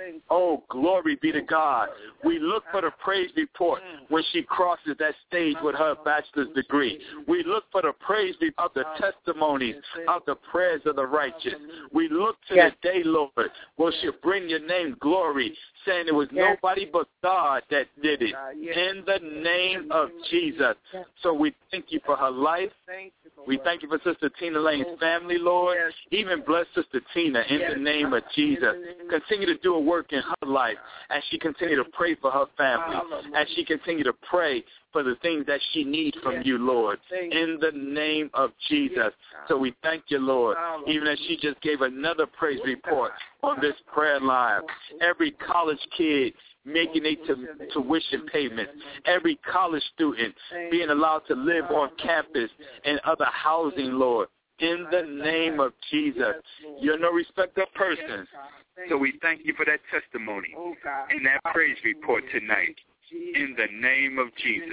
Oh, glory be to God. We look for the praise report when she crosses that stage with her bachelor's degree. We look for the praise report of the testimonies of the prayers of the righteous. We look to yes. the day, Lord, where she'll bring your name glory, saying it was yes. nobody but God that did it. In the name of Jesus. So we thank you for her life. We thank you for Sister Tina Lane's family, Lord. Even bless Sister Tina in the name of Jesus. Continue to do a work in her life as she continue to pray for her family, as she continue to pray for the things that she needs from you, Lord, in the name of Jesus. So we thank you, Lord, even as she just gave another praise report on this prayer line. Every college kid making a t- tuition payments, every college student being allowed to live on campus and other housing, Lord, in the name of Jesus. You're no respecter of persons. So we thank you for that testimony and that praise report tonight. In the name of Jesus.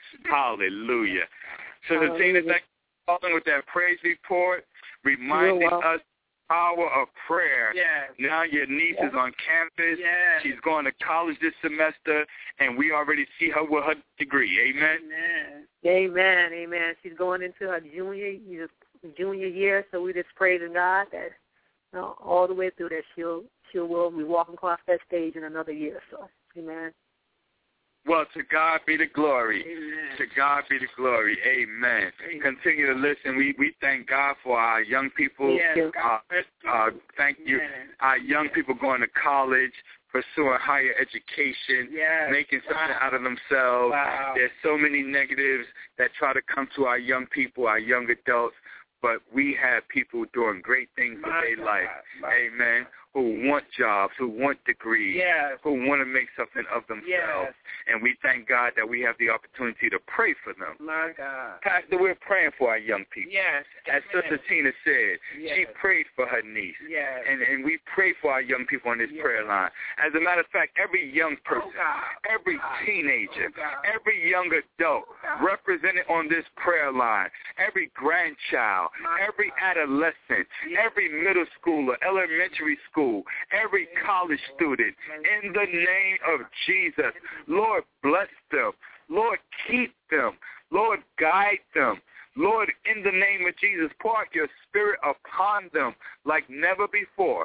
Hallelujah. So the thing is that following with that praise report, reminding us the power of prayer. Yes. Now your niece yes. is on campus. Yes. She's going to college this semester, and we already see her with her degree. Amen? Amen. Amen. Amen. She's going into her junior junior year, so we just praising God that you know, all the way through that she'll she will be walking across that stage in another year. So, amen. Well, to God be the glory. Amen. To God be the glory. Amen. Amen. Continue to listen. We we thank God for our young people. Yes. Uh, uh, thank you. Amen. Our young people going to college, pursuing higher education, yes. making something wow. out of themselves. Wow. There's so many negatives that try to come to our young people, our young adults, but we have people doing great things with their life. Amen. Who want jobs, who want degrees, yes. who want to make something of themselves. Yes. And we thank God that we have the opportunity to pray for them. My God. Pastor, we're praying for our young people. Yes. As Sister Tina said, yes. she prayed for her niece. Yes. And, and we pray for our young people on this yes. prayer line. As a matter of fact, every young person, oh every teenager, oh every young adult oh represented on this prayer line, every grandchild, My every God. adolescent, yes. every middle schooler, elementary school, every college student, in the name of Jesus. Lord, bless them. Lord, keep them. Lord, guide them. Lord, in the name of Jesus, pour out your spirit upon them like never before.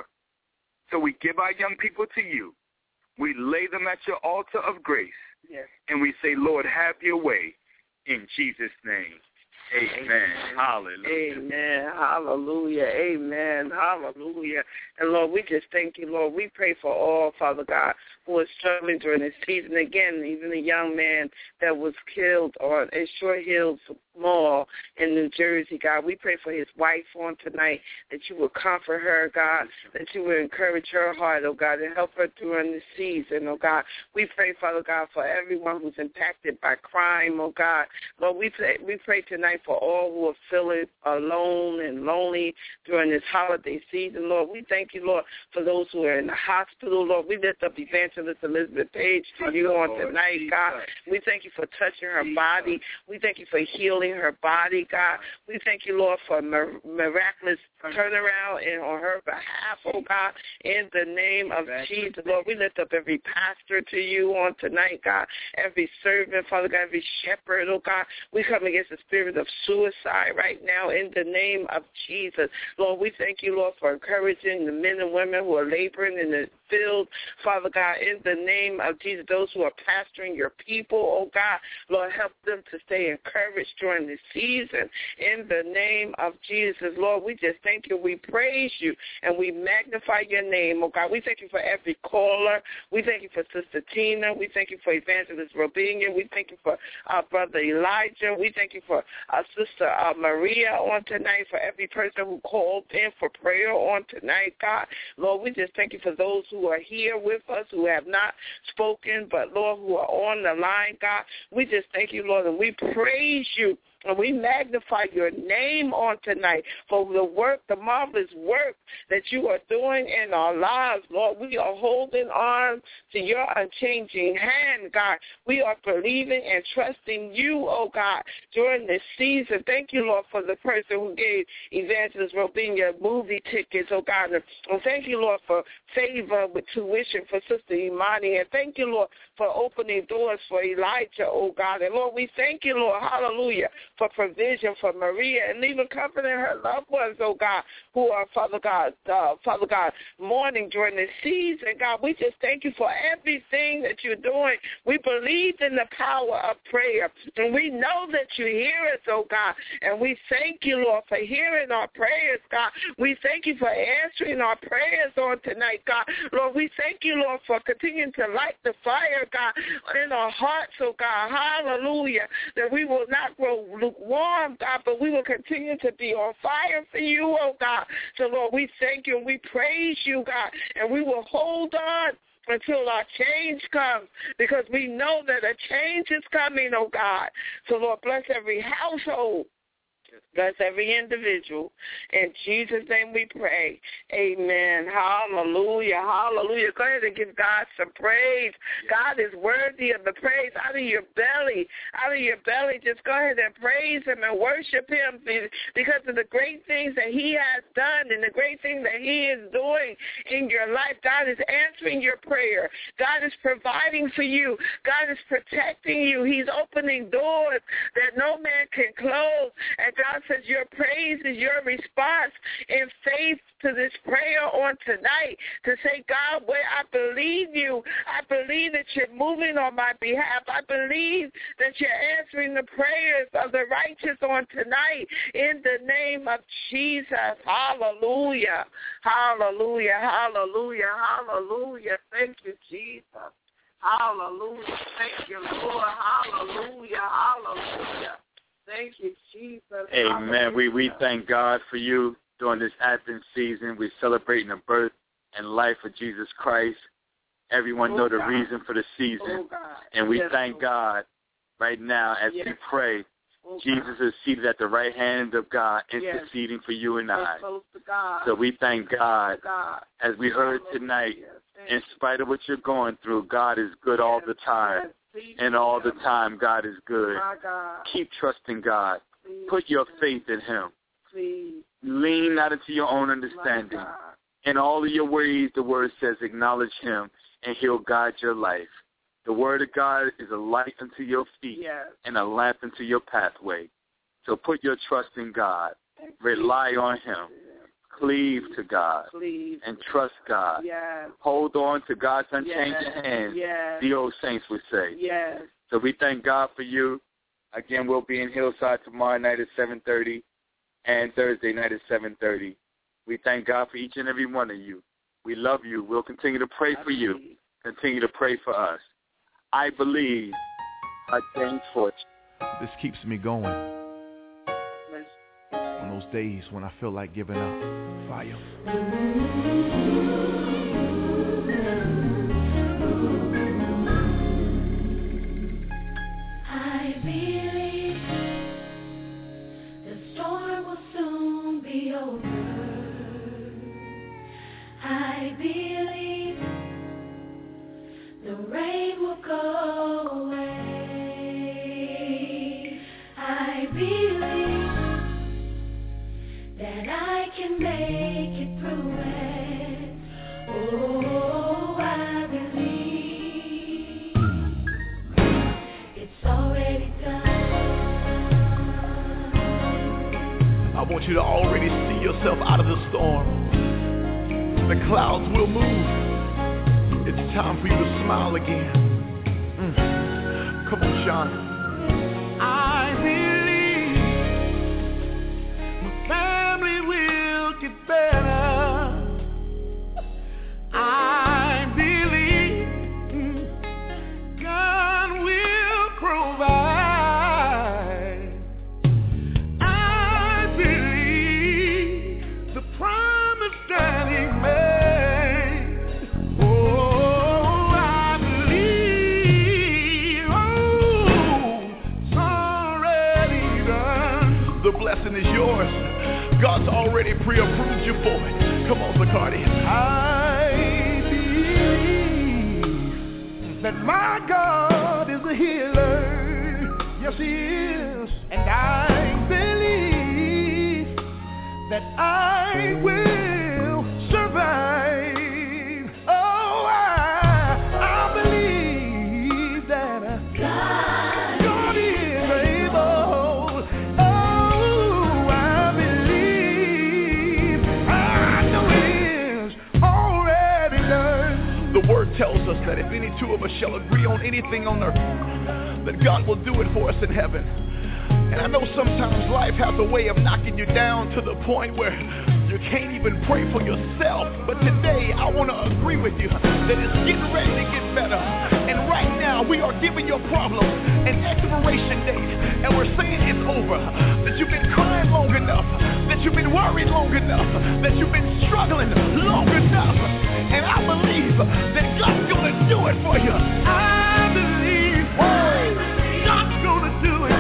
So we give our young people to you. We lay them at your altar of grace. Yes. And we say, Lord, have your way in Jesus' name. Amen. Hallelujah. Amen. Hallelujah. Amen. Hallelujah. And Lord, we just thank you, Lord. We pray for all, Father God, who are struggling during this season. Again, even the young man that was killed on in Short Hills Mall in New Jersey, God. We pray for his wife on tonight, that you will comfort her, God, that you will encourage her heart, oh God, and help her during this season, oh God. We pray, Father God, for everyone who's impacted by crime, oh God. Lord, we pray, we pray tonight for all who are feeling alone and lonely during this holiday season, Lord. We thank you, Lord, for those who are in the hospital, Lord. We lift up Evangelist Evangelist Elizabeth Page to you on tonight, God. We thank you for touching her body. We thank you for healing her body, God. We thank you, Lord, for mir- miraculous turnaround in, on her behalf, oh God, in the name of Jesus. Lord, we lift up every pastor to you on tonight, God, every servant, Father God, every shepherd, oh God. We come against the spirit of suicide right now in the name of Jesus. Lord, we thank you, Lord, for encouraging the men and women who are laboring in the field, Father God, in the name of Jesus, those who are pastoring your people, oh God, Lord, help them to stay encouraged during this season in the name of Jesus. Lord, we just thank you. We praise you and we magnify your name, oh God. We thank you for every caller. We thank you for Sister Tina. We thank you for Evangelist Robinia. We thank you for our brother Elijah. We thank you for our sister uh, Maria on tonight, for every person who called in for prayer on tonight, God. Lord, we just thank you for those who are here with us, who have not spoken, but, Lord, who are on the line, God. We just thank you, Lord, and we praise you. And we magnify your name on tonight for the work, the marvelous work that you are doing in our lives, Lord. We are holding on to your unchanging hand, God. We are believing and trusting you, oh God, during this season. Thank you, Lord, for the person who gave Evangelist Robinia movie tickets, oh God. And thank you, Lord, for favor with tuition for Sister Imani. And thank you, Lord, for opening doors for Elijah, oh God. And, Lord, we thank you, Lord, hallelujah, for provision for Maria and even comforting her loved ones, oh God, who are, Father God, uh, Father God, mourning during this season. God, we just thank you for everything that you're doing. We believe in the power of prayer, and we know that you hear us, oh God, and we thank you, Lord, for hearing our prayers, God. We thank you for answering our prayers on tonight, God. Lord, we thank you, Lord, for continuing to light the fire, God, in our hearts, oh God. Hallelujah, that we will not grow lukewarm, God, but we will continue to be on fire for you, oh God. So, Lord, we thank you and we praise you, God, and we will hold on until our change comes, because we know that a change is coming, oh God. So, Lord, bless every household. Bless every individual. In Jesus' name we pray. Amen. Hallelujah. Hallelujah. Go ahead and give God some praise. God is worthy of the praise. Out of your belly, out of your belly, just go ahead and praise him and worship him because of the great things that he has done and the great things that he is doing in your life. God is answering your prayer. God is providing for you. God is protecting you. He's opening doors that no man can close. And God says your praise is your response in faith to this prayer on tonight, to say, God, where I believe you. I believe that you're moving on my behalf. I believe that you're answering the prayers of the righteous on tonight in the name of Jesus. Hallelujah. Hallelujah. Hallelujah. Hallelujah. Thank you, Jesus. Hallelujah. Thank you, Lord. Hallelujah. Hallelujah. Thank you, Jesus. Amen. We, we thank God for you during this Advent season. We're celebrating the birth and life of Jesus Christ. Everyone oh, know the God. reason for the season. Oh, and we yes, thank Lord. God right now as yes. we pray. Oh, Jesus is seated at the right hand of God, interceding yes. for you and I. So we thank God. God. As we heard tonight, yes. in spite of what you're going through, God is good yes. all the time. And all the time, God is good. Keep trusting God. Put your faith in him. Lean not into your own understanding. In all of your ways, the word says, acknowledge him, and he'll guide your life. The word of God is a light unto your feet yes. and a lamp unto your pathway. So put your trust in God. Rely on him. Cleave to God Please. and trust God. Yes. Hold on to God's unchanging yes. hand, yes. the old saints would say. Yes. So we thank God for you. Again, we'll be in Hillside tomorrow night at seven thirty and Thursday night at seven thirty. We thank God for each and every one of you. We love you. We'll continue to pray I for believe. you. Continue to pray for us. I believe I change fortune. This keeps me going. On those days when I feel like giving up. Fire. I believe the storm will soon be over. I believe want you to already see yourself out of the storm. The clouds will move. It's time for you to smile again. Mm. Come on, Sean. I believe my family will get better. I believe God will provide. I believe the promise that He made. Oh, I believe. Oh, it's already done. The blessing is yours. God's already pre-approved you for it. Come on, Zacardi. I believe that my God is a healer. Yes, He is. And I believe that I will survive. Oh, I, I believe that God, God is able. Oh, I believe. I know it is already done. The word tells us that if any two of us shall agree on anything on earth, that God will do it for us in heaven. And I know sometimes life has a way of knocking you down to the point where you can't even pray for yourself. But today I want to agree with you that it's getting ready to get better. And right now we are giving your problem an expiration date. And we're saying it's over. That you've been crying long enough. That you've been worried long enough. That you've been struggling long enough. And I believe that God's going to do it for you. I believe God's going to do it.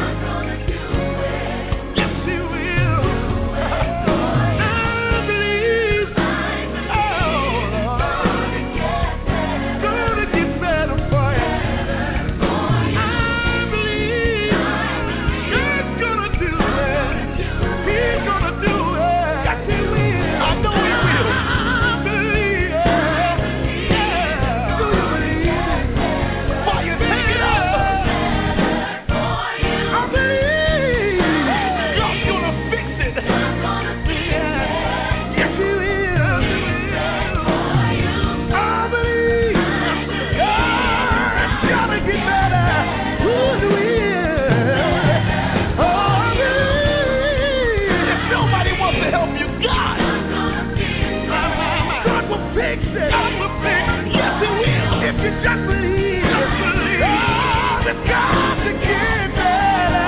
Yes, He will. I believe. Oh, it's going to get better for you. I believe God's going to do it. He's going to do it. Yes, He will. I know He will. I believe. Yeah. Do you believe it? Fire, take it up. I believe God's gonna fix it. Yes, He will. I believe God's gonna get better. Ooh, He will. Oh, I believe if nobody wants to help you, God, God will fix it. God will fix it. Yes, He will. If you just believe, just believe. Oh, that God to get better.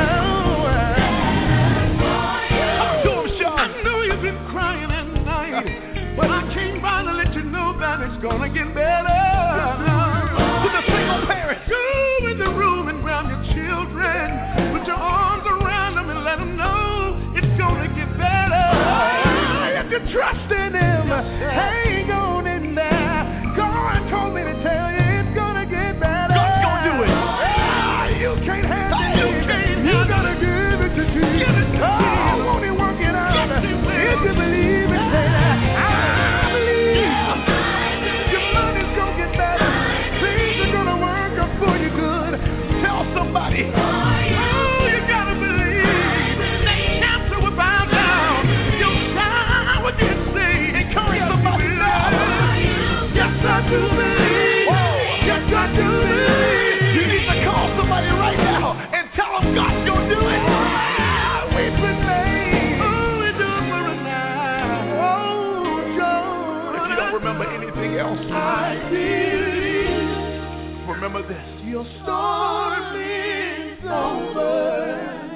Talk to him, Sean. I know you've been crying at night, but I came by to let you know that it's gonna get better. To the single parents, go in the room and grab your children, put your arms around them and let them know it's gonna get better. If you trust in Him, hang on in there. God told me to tell you it's gonna get better. God's gonna do it. Ah, you can't handle it. You can't. You gotta give it to Jesus. Oh, won't He work it out? Yes, He will. If you believe it, say that. I believe. Your money's gonna get better. Things are gonna work out for you good. Tell somebody. Oh, you gotta believe. That cancer will bow down. Your child will get saved. Encourage somebody now. Yes, I do believe. Yes, I do believe. You need to call somebody right now and tell them God's gonna do it. Ah, we've been made. Oh, we do it for a night. Oh, John. If you don't remember anything else, I believe. Remember this. Your storm is over.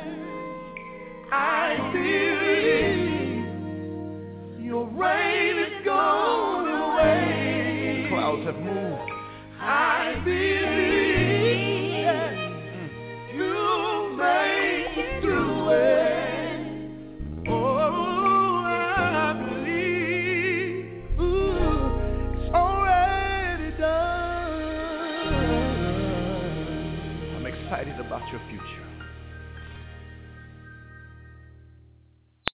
I believe. Your rain is gone away. Clouds have moved. I believe you'll make it through it. Oh, I believe ooh, it's already done. I'm excited about your future.